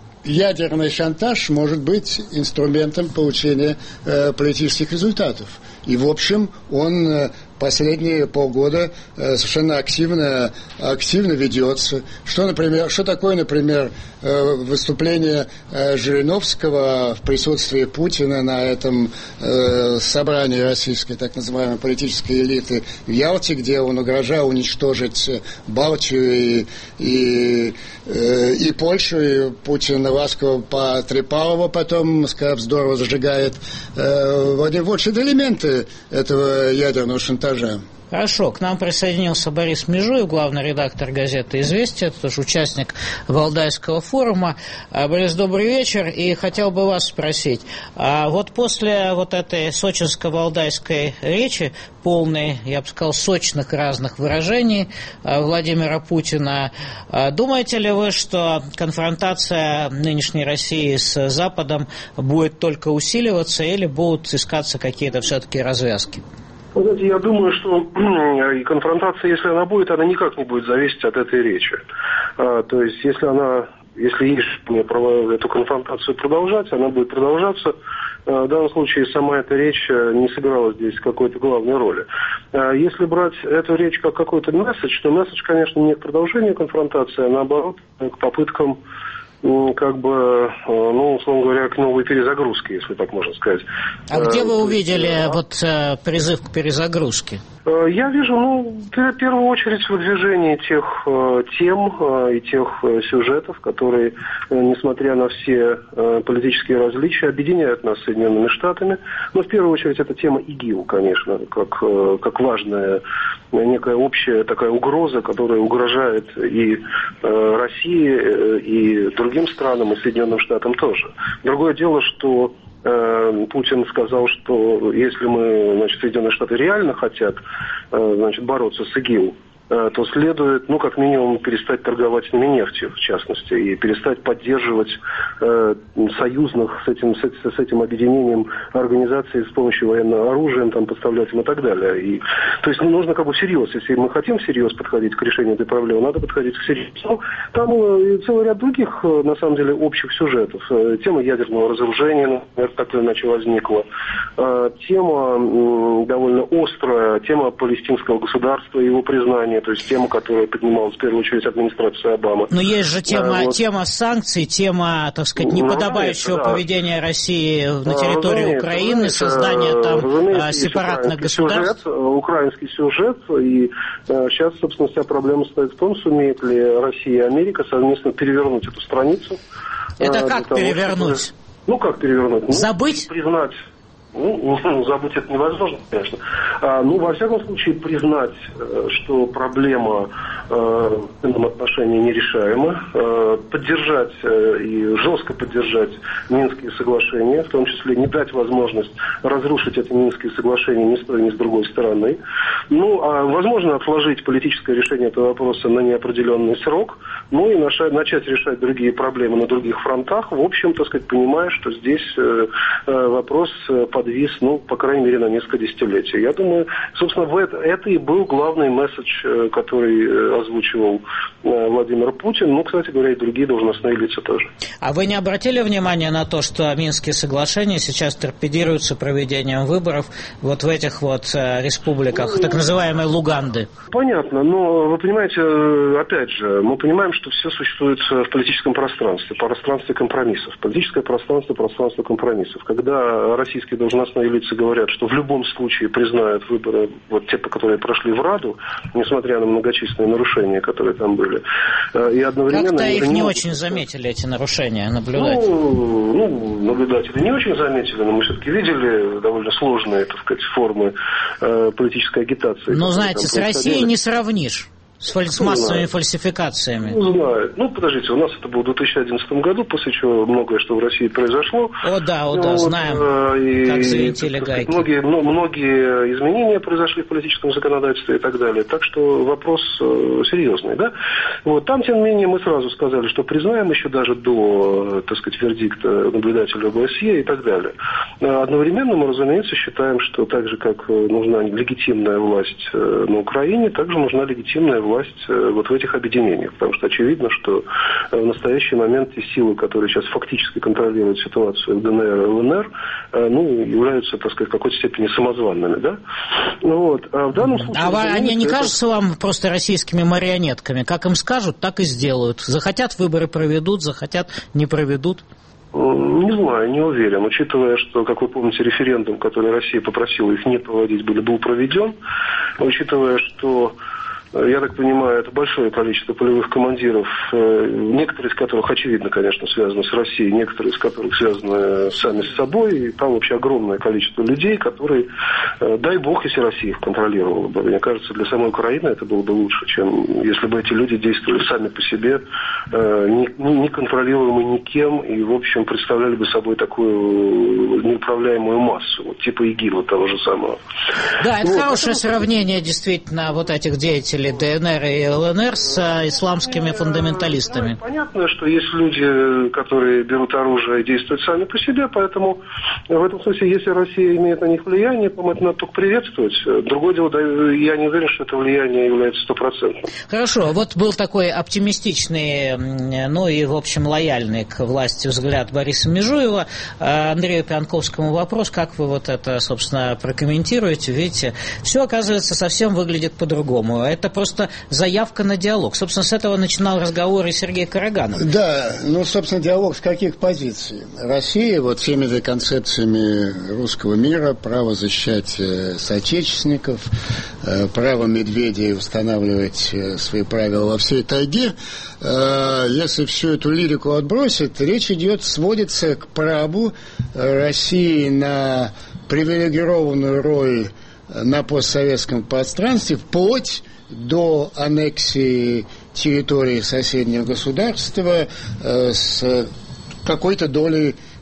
ядерный шантаж может быть инструментом получения э, политических результатов. И, в общем, он э, последние полгода э, совершенно активно, активно ведется. Что, например, что такое, например, э, выступление э, Жириновского в присутствии Путина на этом э, собрании российской так называемой политической элиты в Ялте, где он угрожал уничтожить Балтию и, и, э, и Польшу, и Путин ласково потрепал его потом, сказав, здорово зажигает. Э, вот это элементы этого ядерного шантажа. Хорошо, к нам присоединился Борис Межуев, главный редактор газеты «Известия», тоже участник Валдайского форума. Борис, добрый вечер, и хотел бы вас спросить, а вот после вот этой сочинско-валдайской речи, полной, я бы сказал, сочных разных выражений Владимира Путина, думаете ли вы, что конфронтация нынешней России с Западом будет только усиливаться или будут искаться какие-то все-таки развязки? Вы знаете, я думаю, что и конфронтация, если она будет, она никак не будет зависеть от этой речи. А, то есть, если она, если есть желание эту конфронтацию продолжать, она будет продолжаться. А, в данном случае сама эта речь не сыграла здесь какой-то главной роли. А, если брать эту речь как какой-то месседж, то месседж, конечно, не к продолжению конфронтации, а наоборот, к попыткам как бы, ну, условно говоря, к новой перезагрузке, если так можно сказать. А где вы увидели а... вот призыв к перезагрузке? Я вижу, ну, в первую очередь в движении тех тем и тех сюжетов, которые, несмотря на все политические различия, объединяют нас с Соединенными Штатами. Но в первую очередь это тема ИГИЛ, конечно, как, как важная некая общая такая угроза, которая угрожает и России, и другим странам, и Соединенным Штатам тоже. Другое дело, что Путин сказал, что если мы, значит, Соединенные Штаты реально хотят, значит, бороться с ИГИЛ, то следует, ну, как минимум, перестать торговать с ними нефтью, в частности, и перестать поддерживать э, союзных с этим, с, с этим объединением организаций с помощью военного оружия, там, поставлять им и так далее. И, то есть, ну, нужно как бы всерьез, если мы хотим всерьез подходить к решению этой проблемы, надо подходить всерьез. Ну, там э, целый ряд других, э, на самом деле, общих сюжетов. Э, тема ядерного разоружения, например, так или иначе возникла. Э, тема э, довольно острая, тема палестинского государства и его признания, то есть тема, которая поднималась в первую очередь администрацией Обамы. Но есть же тема, а, вот. тема санкций, тема, так сказать, неподобающего ну, поведения да. России на территории а, Украины, создания там сепаратных государств. Сюжет, украинский сюжет, и а, сейчас, собственно, вся проблема стоит в том, сумеет ли Россия и Америка совместно перевернуть эту страницу. Это а, как того, перевернуть? Чтобы, ну, как перевернуть? Ну, забыть? Признать. Ну, ну, забыть это невозможно, конечно. А, ну, во всяком случае, признать, что проблема э, в этом отношении нерешаема, э, поддержать э, и жестко поддержать Минские соглашения, в том числе не дать возможность разрушить эти Минские соглашения ни с той, ни с другой стороны. Ну, а возможно отложить политическое решение этого вопроса на неопределенный срок, ну и начать решать другие проблемы на других фронтах, в общем, так сказать, понимая, что здесь э, э, вопрос по подвис, ну, по крайней мере, на несколько десятилетий. Я думаю, собственно, в это, это и был главный месседж, который озвучивал Владимир Путин. Ну, кстати говоря, и другие должностные лица тоже. А вы не обратили внимания на то, что Минские соглашения сейчас торпедируются проведением выборов вот в этих вот республиках, так называемой Луганды? Понятно, но вы понимаете, опять же, мы понимаем, что все существует в политическом пространстве, пространстве компромиссов. Политическое пространство, пространство компромиссов. Когда российские должностные лица говорят, что в любом случае признают выборы, вот те, которые прошли в Раду, несмотря на многочисленные нарушения, которые там были. И одновременно... Как-то их не, не очень заметили, эти нарушения, наблюдатели? Ну, ну, наблюдатели не очень заметили, но мы все-таки видели довольно сложные, так сказать, формы э, политической агитации. Ну, знаете, с Россией не сравнишь. С, фаль... с массовыми фальсификациями. Ну, знаю. Ну, подождите, у нас это было в две тысячи одиннадцатом году, после чего многое, что в России произошло. О, да, о, да, вот, знаем, и, как завинтили и, гайки. Многие, ну, многие изменения произошли в политическом законодательстве и так далее. Так что вопрос э, серьезный, да? Вот, там, тем не менее, мы сразу сказали, что признаем еще даже до, так сказать, вердикта наблюдателя ОБСЕ и так далее. Одновременно мы, разумеется, считаем, что так же, как нужна легитимная власть на Украине, также нужна легитимная власть власть вот в этих объединениях, потому что очевидно, что в настоящий момент те силы, которые сейчас фактически контролируют ситуацию в ДНР и ЛНР, ну, являются, так сказать, в какой-то степени самозванными, да? Вот. А в данном случае... А они не это... кажутся вам просто российскими марионетками? Как им скажут, так и сделают. Захотят, выборы проведут, захотят, не проведут? Не знаю, не уверен. Учитывая, что, как вы помните, референдум, который Россия попросила их не проводить, был проведен, учитывая, что я так понимаю, это большое количество полевых командиров, некоторые из которых, очевидно, конечно, связаны с Россией, некоторые из которых связаны сами с собой. И там вообще огромное количество людей, которые, дай бог, если Россия их контролировала бы. Мне кажется, для самой Украины это было бы лучше, чем если бы эти люди действовали сами по себе, не контролируемые никем, и, в общем, представляли бы собой такую неуправляемую массу, вот, типа ИГИЛа того же самого. Да, это вот. Хорошее сравнение, действительно, вот этих деятелей ДНР и ЛНР с исламскими фундаменталистами. Понятно, что есть люди, которые берут оружие и действуют сами по себе, поэтому в этом смысле, если Россия имеет на них влияние, по-моему, это надо только приветствовать. Другое дело, я не уверен, что это влияние является стопроцентным. Хорошо, вот был такой оптимистичный, ну и, в общем, лояльный к власти взгляд Бориса Межуева. Андрею Пьянковскому вопрос, как вы вот это, собственно, прокомментируете? Видите, все, оказывается, совсем выглядит по-другому. Это просто заявка на диалог. Собственно, с этого начинал разговор и Сергей Караганов. Да, ну, собственно, диалог с каких позиций? Россия вот всеми этой концепциями русского мира, право защищать э, соотечественников, э, право Медведя устанавливать э, свои правила во всей тайге. Э, если всю эту лирику отбросить, речь идет, сводится к праву России на привилегированную роль на постсоветском пространстве вплоть до аннексии территории соседнего государства э, с какой-то долей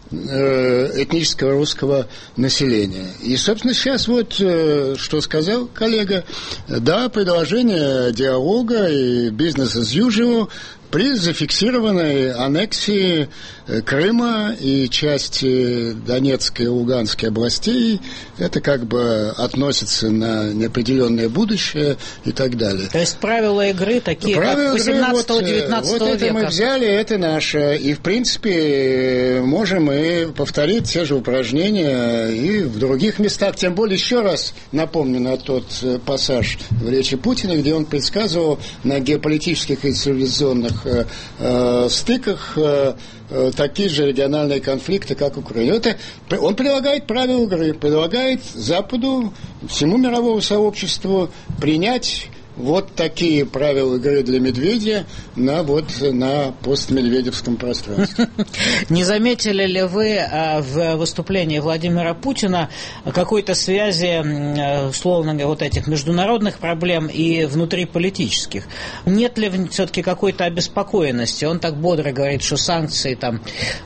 этнического русского населения. И, собственно, сейчас вот, что сказал коллега, да, предложение диалога и бизнес as usual при зафиксированной аннексии Крыма и части Донецкой и Луганской областей, это как бы относится на неопределенное будущее и так далее. То есть правила игры такие, правила как восемнадцатого-девятнадцатого вот, вот века. Вот это мы взяли, это наше. И, в принципе, можем и повторить те же упражнения и в других местах. Тем более, еще раз напомню на тот пассаж в речи Путина, где он предсказывал на геополитических и цивилизационных э, э, стыках э, э, такие же региональные конфликты, как Украина. Это, он предлагает правила игры, предлагает Западу, всему мировому сообществу принять вот такие правила игры для Медведя на, вот, на постмедведевском пространстве. Не заметили ли вы в выступлении Владимира Путина какой-то связи, условно говоря, вот этих международных проблем и внутриполитических? Нет ли все-таки какой-то обеспокоенности? Он так бодро говорит, что санкции там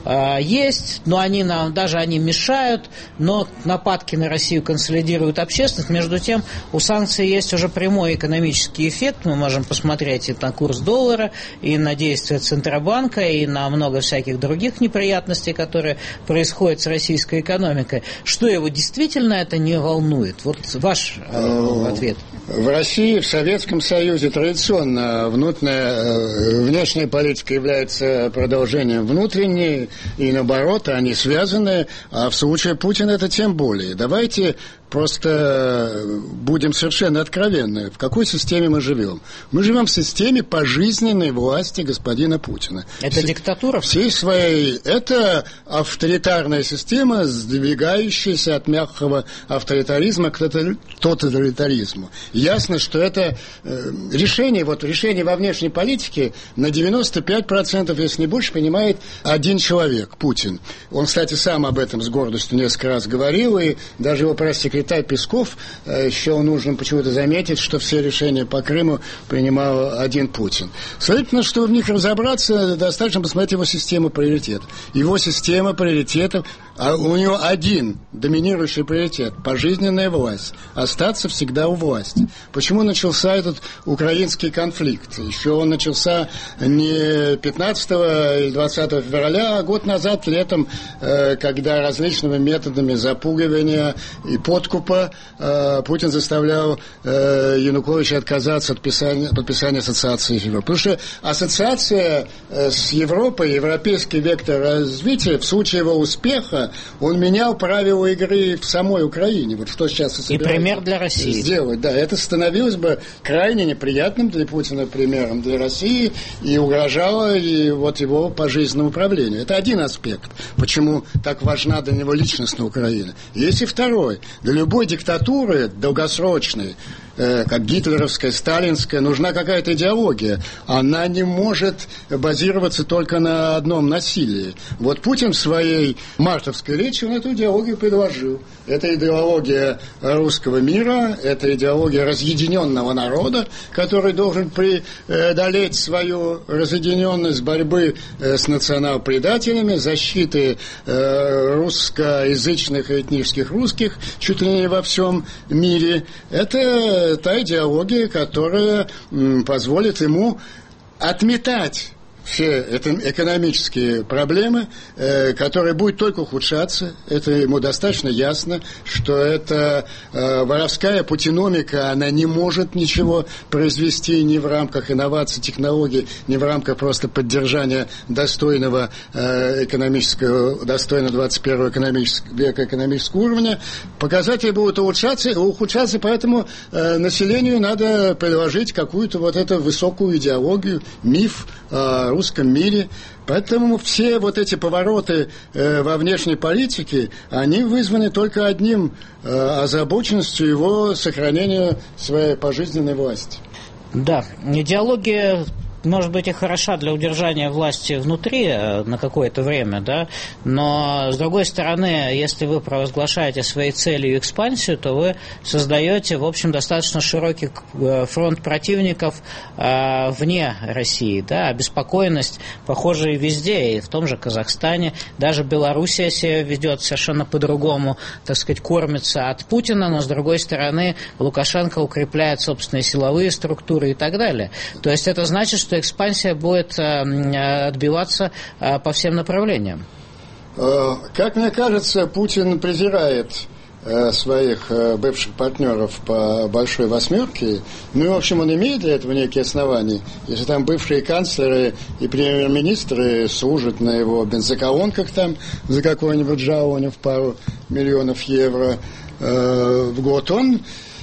есть, но они нам, даже они мешают, но нападки на Россию консолидируют общественность. Между тем, у санкций есть уже прямой экономический эффект. Мы можем посмотреть и на курс доллара, и на действия Центробанка, и на много всяких других неприятностей, которые происходят с российской экономикой. Что его действительно это не волнует? Вот ваш э, ответ. В России, в Советском Союзе традиционно внутренняя, внешняя политика является продолжением внутренней, и наоборот, они связаны, а в случае Путина это тем более. Давайте просто будем совершенно откровенны, в какой системе мы живем. Мы живем в системе пожизненной власти господина Путина. Это Все, диктатура? Всей своей. Это авторитарная система, сдвигающаяся от мягкого авторитаризма к тоталитаризму. Ясно, что это э, решение, вот решение во внешней политике на девяносто пять процентов, если не больше, принимает один человек, Путин. Он, кстати, сам об этом с гордостью несколько раз говорил, и даже его пресс-секретарь Песков, еще нужно почему-то заметить, что все решения по Крыму принимал один Путин. Следовательно, чтобы в них разобраться, достаточно посмотреть его систему приоритетов. Его система приоритетов, а у него один доминирующий приоритет – пожизненная власть. Остаться всегда у власти. Почему начался этот украинский конфликт? Еще он начался не пятнадцатого или двадцатого февраля, а год назад, летом, когда различными методами запугивания и подкупа Путин заставлял Януковича отказаться от подписания, подписания ассоциации с Европой. Потому что ассоциация с Европой, европейский вектор развития, в случае его успеха, он менял правила игры в самой Украине. Вот что сейчас и пример для России сделать. Да, это становилось бы крайне неприятным для Путина примером для России и угрожало и вот его пожизненному правлению. Это один аспект, почему так важна для него личностная Украина. Есть и второй. Для любой диктатуры долгосрочной, э, как гитлеровская, сталинская, нужна какая-то идеология. Она не может базироваться только на одном насилии. Вот Путин в своей мартовской речи он эту идеологию предложил. Это идеология русского мира, это идеология разъединенного народа, который должен преодолеть свою разъединенность борьбы с национал-предателями, защиты э, русскоязычных и этнических русских чуть ли не во всем мире. Это та идеология, которая м, позволит ему отметать все это экономические проблемы, э, которые будут только ухудшаться. Это ему достаточно ясно, что эта э, воровская путиномика, она не может ничего произвести ни в рамках инноваций, технологий, ни в рамках просто поддержания достойного э, экономического, достойного двадцать первого экономического века экономического уровня. Показатели будут улучшаться, ухудшаться, поэтому э, населению надо предложить какую-то вот эту высокую идеологию, миф о русском мире. Поэтому все вот эти повороты э, во внешней политике, они вызваны только одним э, озабоченностью его сохранения своей пожизненной власти. Да, идеология может быть, и хороша для удержания власти внутри на какое-то время, да, но, с другой стороны, если вы провозглашаете своей целью экспансию, то вы создаете, в общем, достаточно широкий фронт противников э, вне России, да, обеспокоенность, похожая везде, и в том же Казахстане, даже Белоруссия себя ведет совершенно по-другому, так сказать, кормится от Путина, но, с другой стороны, Лукашенко укрепляет собственные силовые структуры и так далее. То есть это значит, что экспансия будет э, отбиваться э, по всем направлениям. Как мне кажется, Путин презирает своих бывших партнеров по Большой Восьмерке. Ну и, в общем, он имеет для этого некие основания. Если там бывшие канцлеры и премьер-министры служат на его бензоколонках там за какой-нибудь жалование в пару миллионов евро э, в год, он,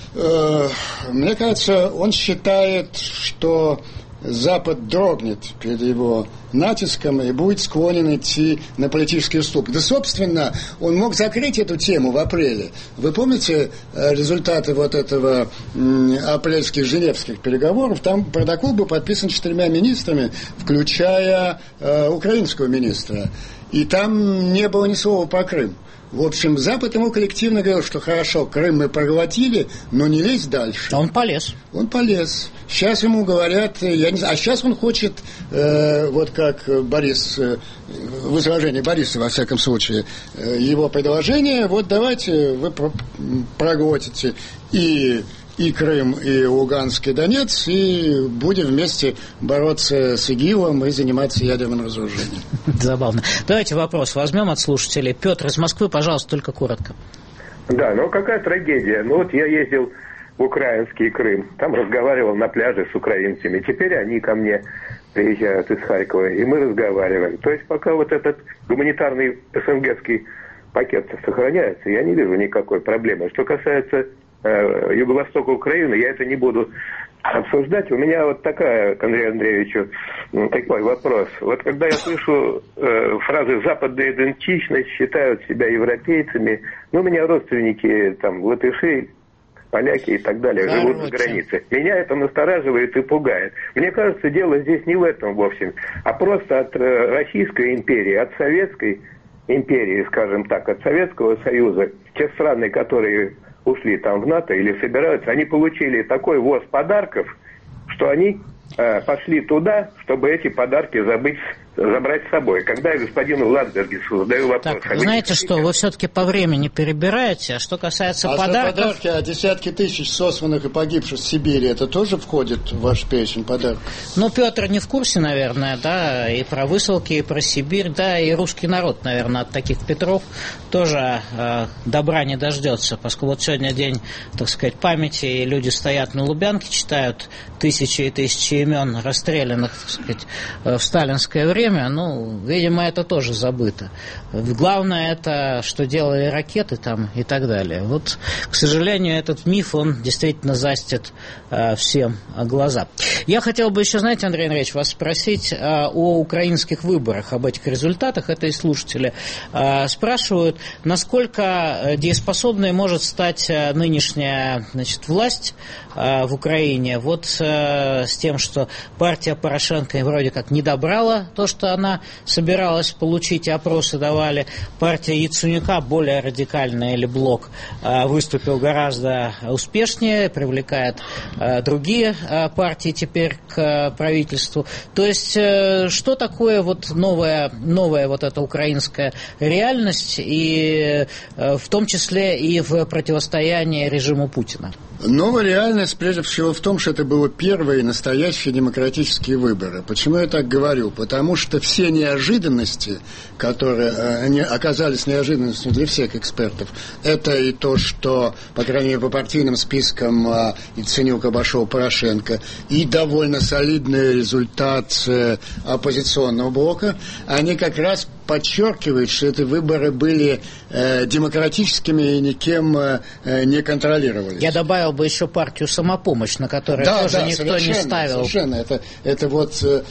э, мне кажется, он считает, что Запад дрогнет перед его натиском и будет склонен идти на политические уступки. Да, собственно, он мог закрыть эту тему в апреле. Вы помните результаты вот этого м, апрельских женевских переговоров? Там протокол был подписан четырьмя министрами, включая э, украинского министра. И там не было ни слова про Крым. В общем, Запад ему коллективно говорил, что хорошо, Крым мы проглотили, но не лезь дальше. А он полез. Он полез. Сейчас ему говорят, я не знаю, а сейчас он хочет, э, вот как Борис, э, в изложении Бориса, во всяком случае, э, его предложение, вот давайте вы про- проглотите и... и Крым, и Луганск, и Донец, и будем вместе бороться с ИГИЛом и заниматься ядерным разоружением. Забавно. Давайте вопрос возьмем от слушателей. Петр из Москвы, пожалуйста, только коротко. Да, ну какая трагедия. Ну вот я ездил в украинский Крым, там разговаривал на пляже с украинцами. Теперь они ко мне приезжают из Харькова, и мы разговариваем. То есть пока вот этот гуманитарный СНГский пакет сохраняется, я не вижу никакой проблемы. Что касается Юго-Востока Украины, я это не буду обсуждать. У меня вот такая, к Андрею Андреевичу, такой вопрос. Вот когда я слышу э, фразы «западная идентичность», считают себя европейцами, ну, у меня родственники, там, латыши, поляки и так далее, Короче. живут за границей. Меня это настораживает и пугает. Мне кажется, дело здесь не в этом вовсе, а просто от э, Российской империи, от Советской империи, скажем так, от Советского Союза, те страны, которые ушли там в НАТО или собираются, они получили такой ввоз подарков, что они э, пошли туда, чтобы эти подарки забыть, забрать с собой. Когда я господину Ландсбергису задаю вопрос... Так, вы знаете что, вы все-таки по времени перебираете, а что касается а подарков... А подарки, а десятки тысяч сосланных и погибших в Сибири, это тоже входит в ваш перечень подарков? Ну, Петр не в курсе, наверное, да, и про высылки, и про Сибирь, да, и русский народ, наверное, от таких Петров тоже э, добра не дождется, поскольку вот сегодня день, так сказать, памяти, и люди стоят на Лубянке, читают тысячи и тысячи имен расстрелянных, так сказать, в сталинское время. Ну, видимо, это тоже забыто. Главное, это, что делали ракеты там и так далее. Вот, к сожалению, этот миф, он действительно застит э, всем глаза. Я хотел бы еще, знаете, Андрей Андреевич, вас спросить э, о украинских выборах, об этих результатах. Это и слушатели э, спрашивают, насколько дееспособной может стать нынешняя, значит, власть э, в Украине, вот э, с тем, что партия Порошенко вроде как не добрала то, что она собиралась получить, опросы давали. Партия Яценюка, более радикальная, или блок, выступил гораздо успешнее, привлекает другие партии теперь к правительству. То есть, что такое вот новая, новая вот эта украинская реальность, и в том числе и в противостоянии режиму Путина? Новая реальность, прежде всего, в том, что это были первые настоящие демократические выборы. Почему я так говорю? Потому что все неожиданности, которые они оказались неожиданностью для всех экспертов, это и то, что, по крайней мере, по партийным спискам Яценюк обошел Порошенко, и довольно солидный результат оппозиционного блока, они как раз подчеркивает, что эти выборы были э, демократическими и никем э, не контролировались. Я добавил бы еще партию «Самопомощь», на которую да, тоже да, никто не ставил. Совершенно. Это, это вот э,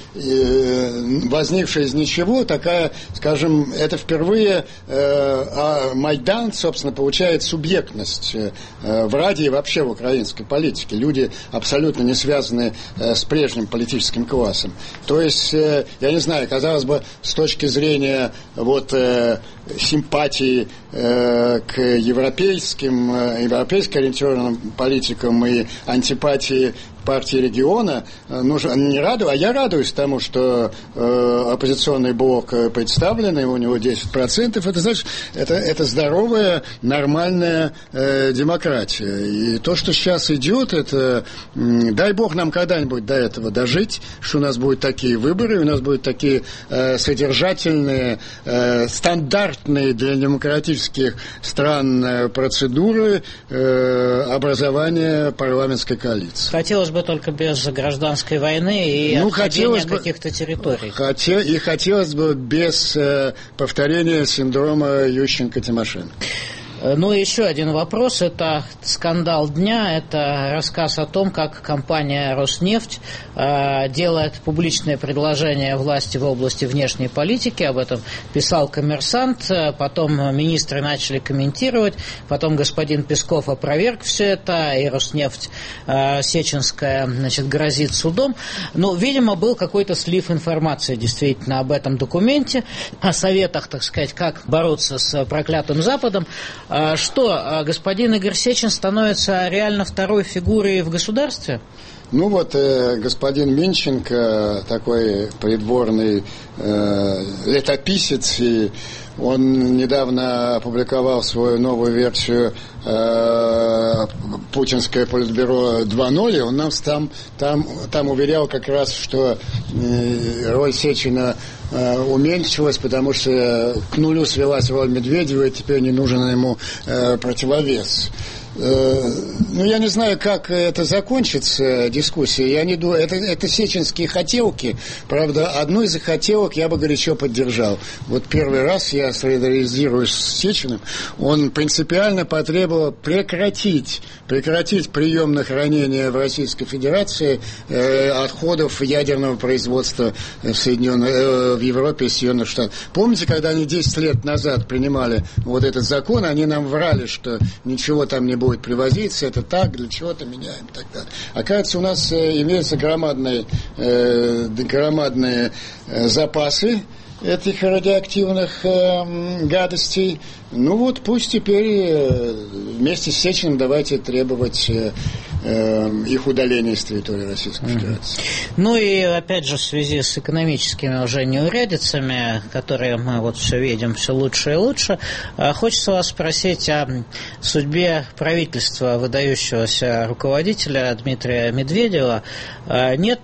возникшая из ничего такая, скажем, это впервые э, а Майдан, собственно, получает субъектность э, в Раде и вообще в украинской политике. Люди абсолютно не связаны э, с прежним политическим классом. То есть, э, я не знаю, казалось бы, с точки зрения вот, э, симпатии э, к европейским, э, европейски ориентированным политикам и антипатии партии региона, ну, не радую, а я радуюсь тому, что э, оппозиционный блок представленный, у него десять процентов, это значит, это, это здоровая, нормальная э, демократия. И то, что сейчас идет, это, э, дай бог нам когда-нибудь до этого дожить, что у нас будут такие выборы, у нас будут такие э, содержательные, э, стандартные для демократических стран э, процедуры э, образования парламентской коалиции. Хотелось бы только без гражданской войны и ну, отходения каких-то территорий. Хотел, и хотелось бы без э, повторения синдрома Ющенко-Тимошенко. Ну и еще один вопрос, это скандал дня, это рассказ о том, как компания «Роснефть» э, делает публичное предложение власти в области внешней политики, об этом писал «Коммерсант», потом министры начали комментировать, потом господин Песков опроверг все это, и «Роснефть» э, Сеченская, значит, грозит судом. Ну, видимо, был какой-то слив информации действительно об этом документе, о советах, так сказать, как бороться с проклятым Западом. Что, господин Игорь Сечин становится реально второй фигурой в государстве? Ну вот э, господин Минченко, такой придворный э, летописец, и он недавно опубликовал свою новую версию э, «Путинское политбюро два ноль», и он нам там, там, там уверял как раз, что э, роль Сечина э, уменьшилась, потому что к нулю свелась роль Медведева, и теперь не нужен ему э, противовес. Ну, я не знаю, как это закончится, дискуссия. Я не думаю, это, это сеченские хотелки. Правда, одну из их хотелок я бы горячо поддержал. Вот первый раз я солидаризируюсь с Сечиным. Он принципиально потребовал прекратить, прекратить прием на хранение в Российской Федерации э, отходов ядерного производства в, Соединенных, э, в Европе и Соединенных Штатах. Помните, когда они десять лет назад принимали вот этот закон, они нам врали, что ничего там не будет привозиться, это так, для чего-то меняем и так далее. Оказывается, у нас э, имеются громадные, э, громадные э, запасы этих радиоактивных э, гадостей. Ну вот, пусть теперь э, вместе с Сечиным давайте требовать э, э, их удаления из территории Российской Федерации. Mm-hmm. Ну и опять же в связи с экономическими уже неурядицами, которые мы вот все видим все лучше и лучше, хочется вас спросить о судьбе правительства выдающегося руководителя Дмитрия Медведева. Нет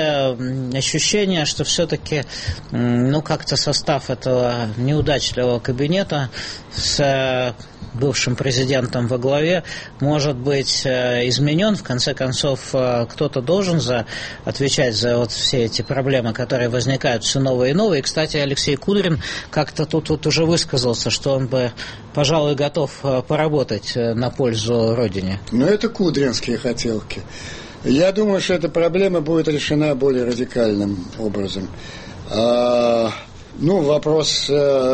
ли ощущения, что все-таки ну как-то состав этого неудачливого кабинета с бывшим президентом во главе может быть изменен? В конце концов, кто-то должен за, отвечать за вот все эти проблемы, которые возникают все новые и новые. И, кстати, Алексей Кудрин как-то тут вот уже высказался, что он бы, пожалуй, готов поработать на пользу Родине. Но это кудринские хотелки. Я думаю, что эта проблема будет решена более радикальным образом. А... Ну, вопрос э,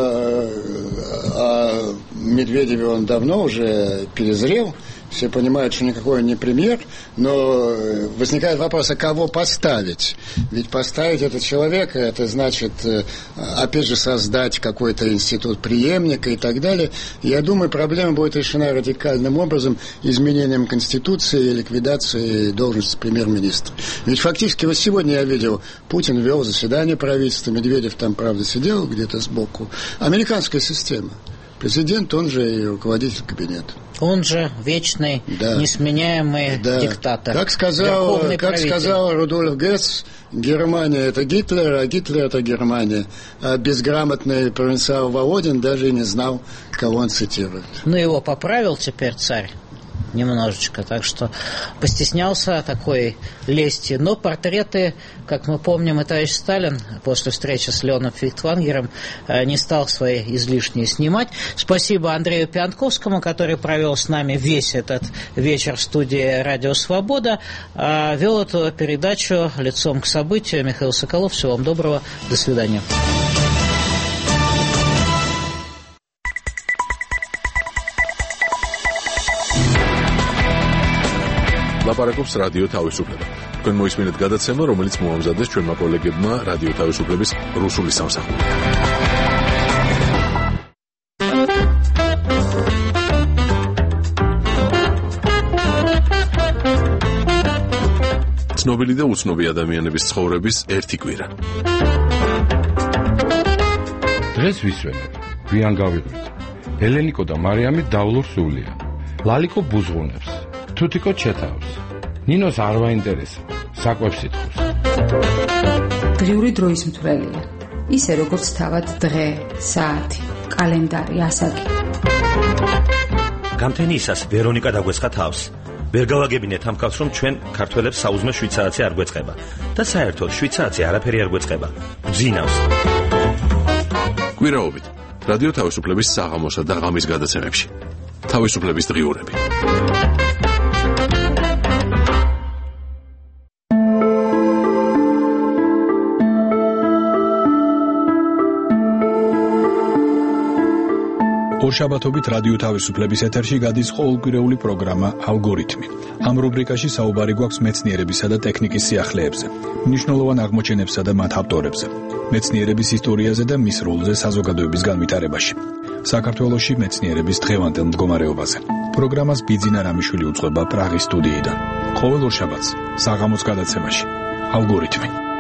о Медведеве, он давно уже перезрел. Все понимают, что никакой он не премьер, но возникает вопрос, а кого поставить? Ведь поставить этого человека, это значит, опять же, создать какой-то институт преемника и так далее. Я думаю, проблема будет решена радикальным образом, изменением Конституции и ликвидацией должности премьер-министра. Ведь фактически вот сегодня я видел, Путин вел заседание правительства, Медведев там, правда, сидел где-то сбоку. Американская система. Президент, он же и руководитель кабинета. Он же вечный, да. несменяемый да. диктатор. Как сказал, как сказал Рудольф Гесс, Германия – это Гитлер, а Гитлер – это Германия. А безграмотный провинциал Володин даже и не знал, кого он цитирует. Ну, его поправил теперь царь. немножечко, так что постеснялся такой лести. Но портреты, как мы помним, и товарищ Сталин после встречи с Леоном Фихтвангером не стал свои излишние снимать. Спасибо Андрею Пиантковскому, который провел с нами весь этот вечер в студии «Радио Свобода». А вел эту передачу «Лицом к событию» Михаил Соколов. Всего вам доброго. До свидания. ლაპარაკობს რადიო თავისუფლება. თქვენ მოისმინეთ გადაცემა, რომელიც მოამზადეს ჩვენმა კოლეგებმა რადიო თავისუფლების რუსული სამსახური. ცნობილი და უცნობი ადამიანების ცხოვრების ერთი კვირა. დღეს ვისვენებ, გვიან გავიღვით. ელენიკო და მარიამი დავლურ სულია. ლალიკო ბუზღუნებს, თუთიკო ჩეთავს. ნინოს არ ვაინტერესებს, საკვებს ითხოვს. დღიური დროის მთვრელია. ისე როგორც თავად დღე, საათი, კალენდარი, ასაკი. გამთენიისას ვერონიკა დაგვესხა თავს. ვერ გავაგებინეთ ამ კაცს, რომ ჩვენ ქართველებს საუზმე შვიდ საათზე არ გვეწყება და საერთოდ შვიდ საათზე არაფერი არ გვეწყება. გძინავს. კვირაობით რადიო თავისუფლების საღამოსა და ღამის გადაცემებში. თავისუფლების დღიურები. ორშაბათობით რადიო თავისუფლების ეთერში გადის ყოველკვირეული პროგრამა ალგორითმი. ამ რუბრიკაში საუბარი გვაქვს მეცნიერებისა და ტექნიკის სიახლეებზე, მნიშვნელოვან აღმოჩენებსა და მათ ავტორებზე, მეცნიერების ისტორიაზე და მის როლზე საზოგადოების განვითარებაში. საქართველოში მეცნიერების დღევანდელ მდგომარეობაზე. პროგრამას ბიძინა რამიშვილი უძღვება პრაღის სტუდიიდან. ყოველ ორშაბათს საღამოს გადაცემაში ალგორითმი.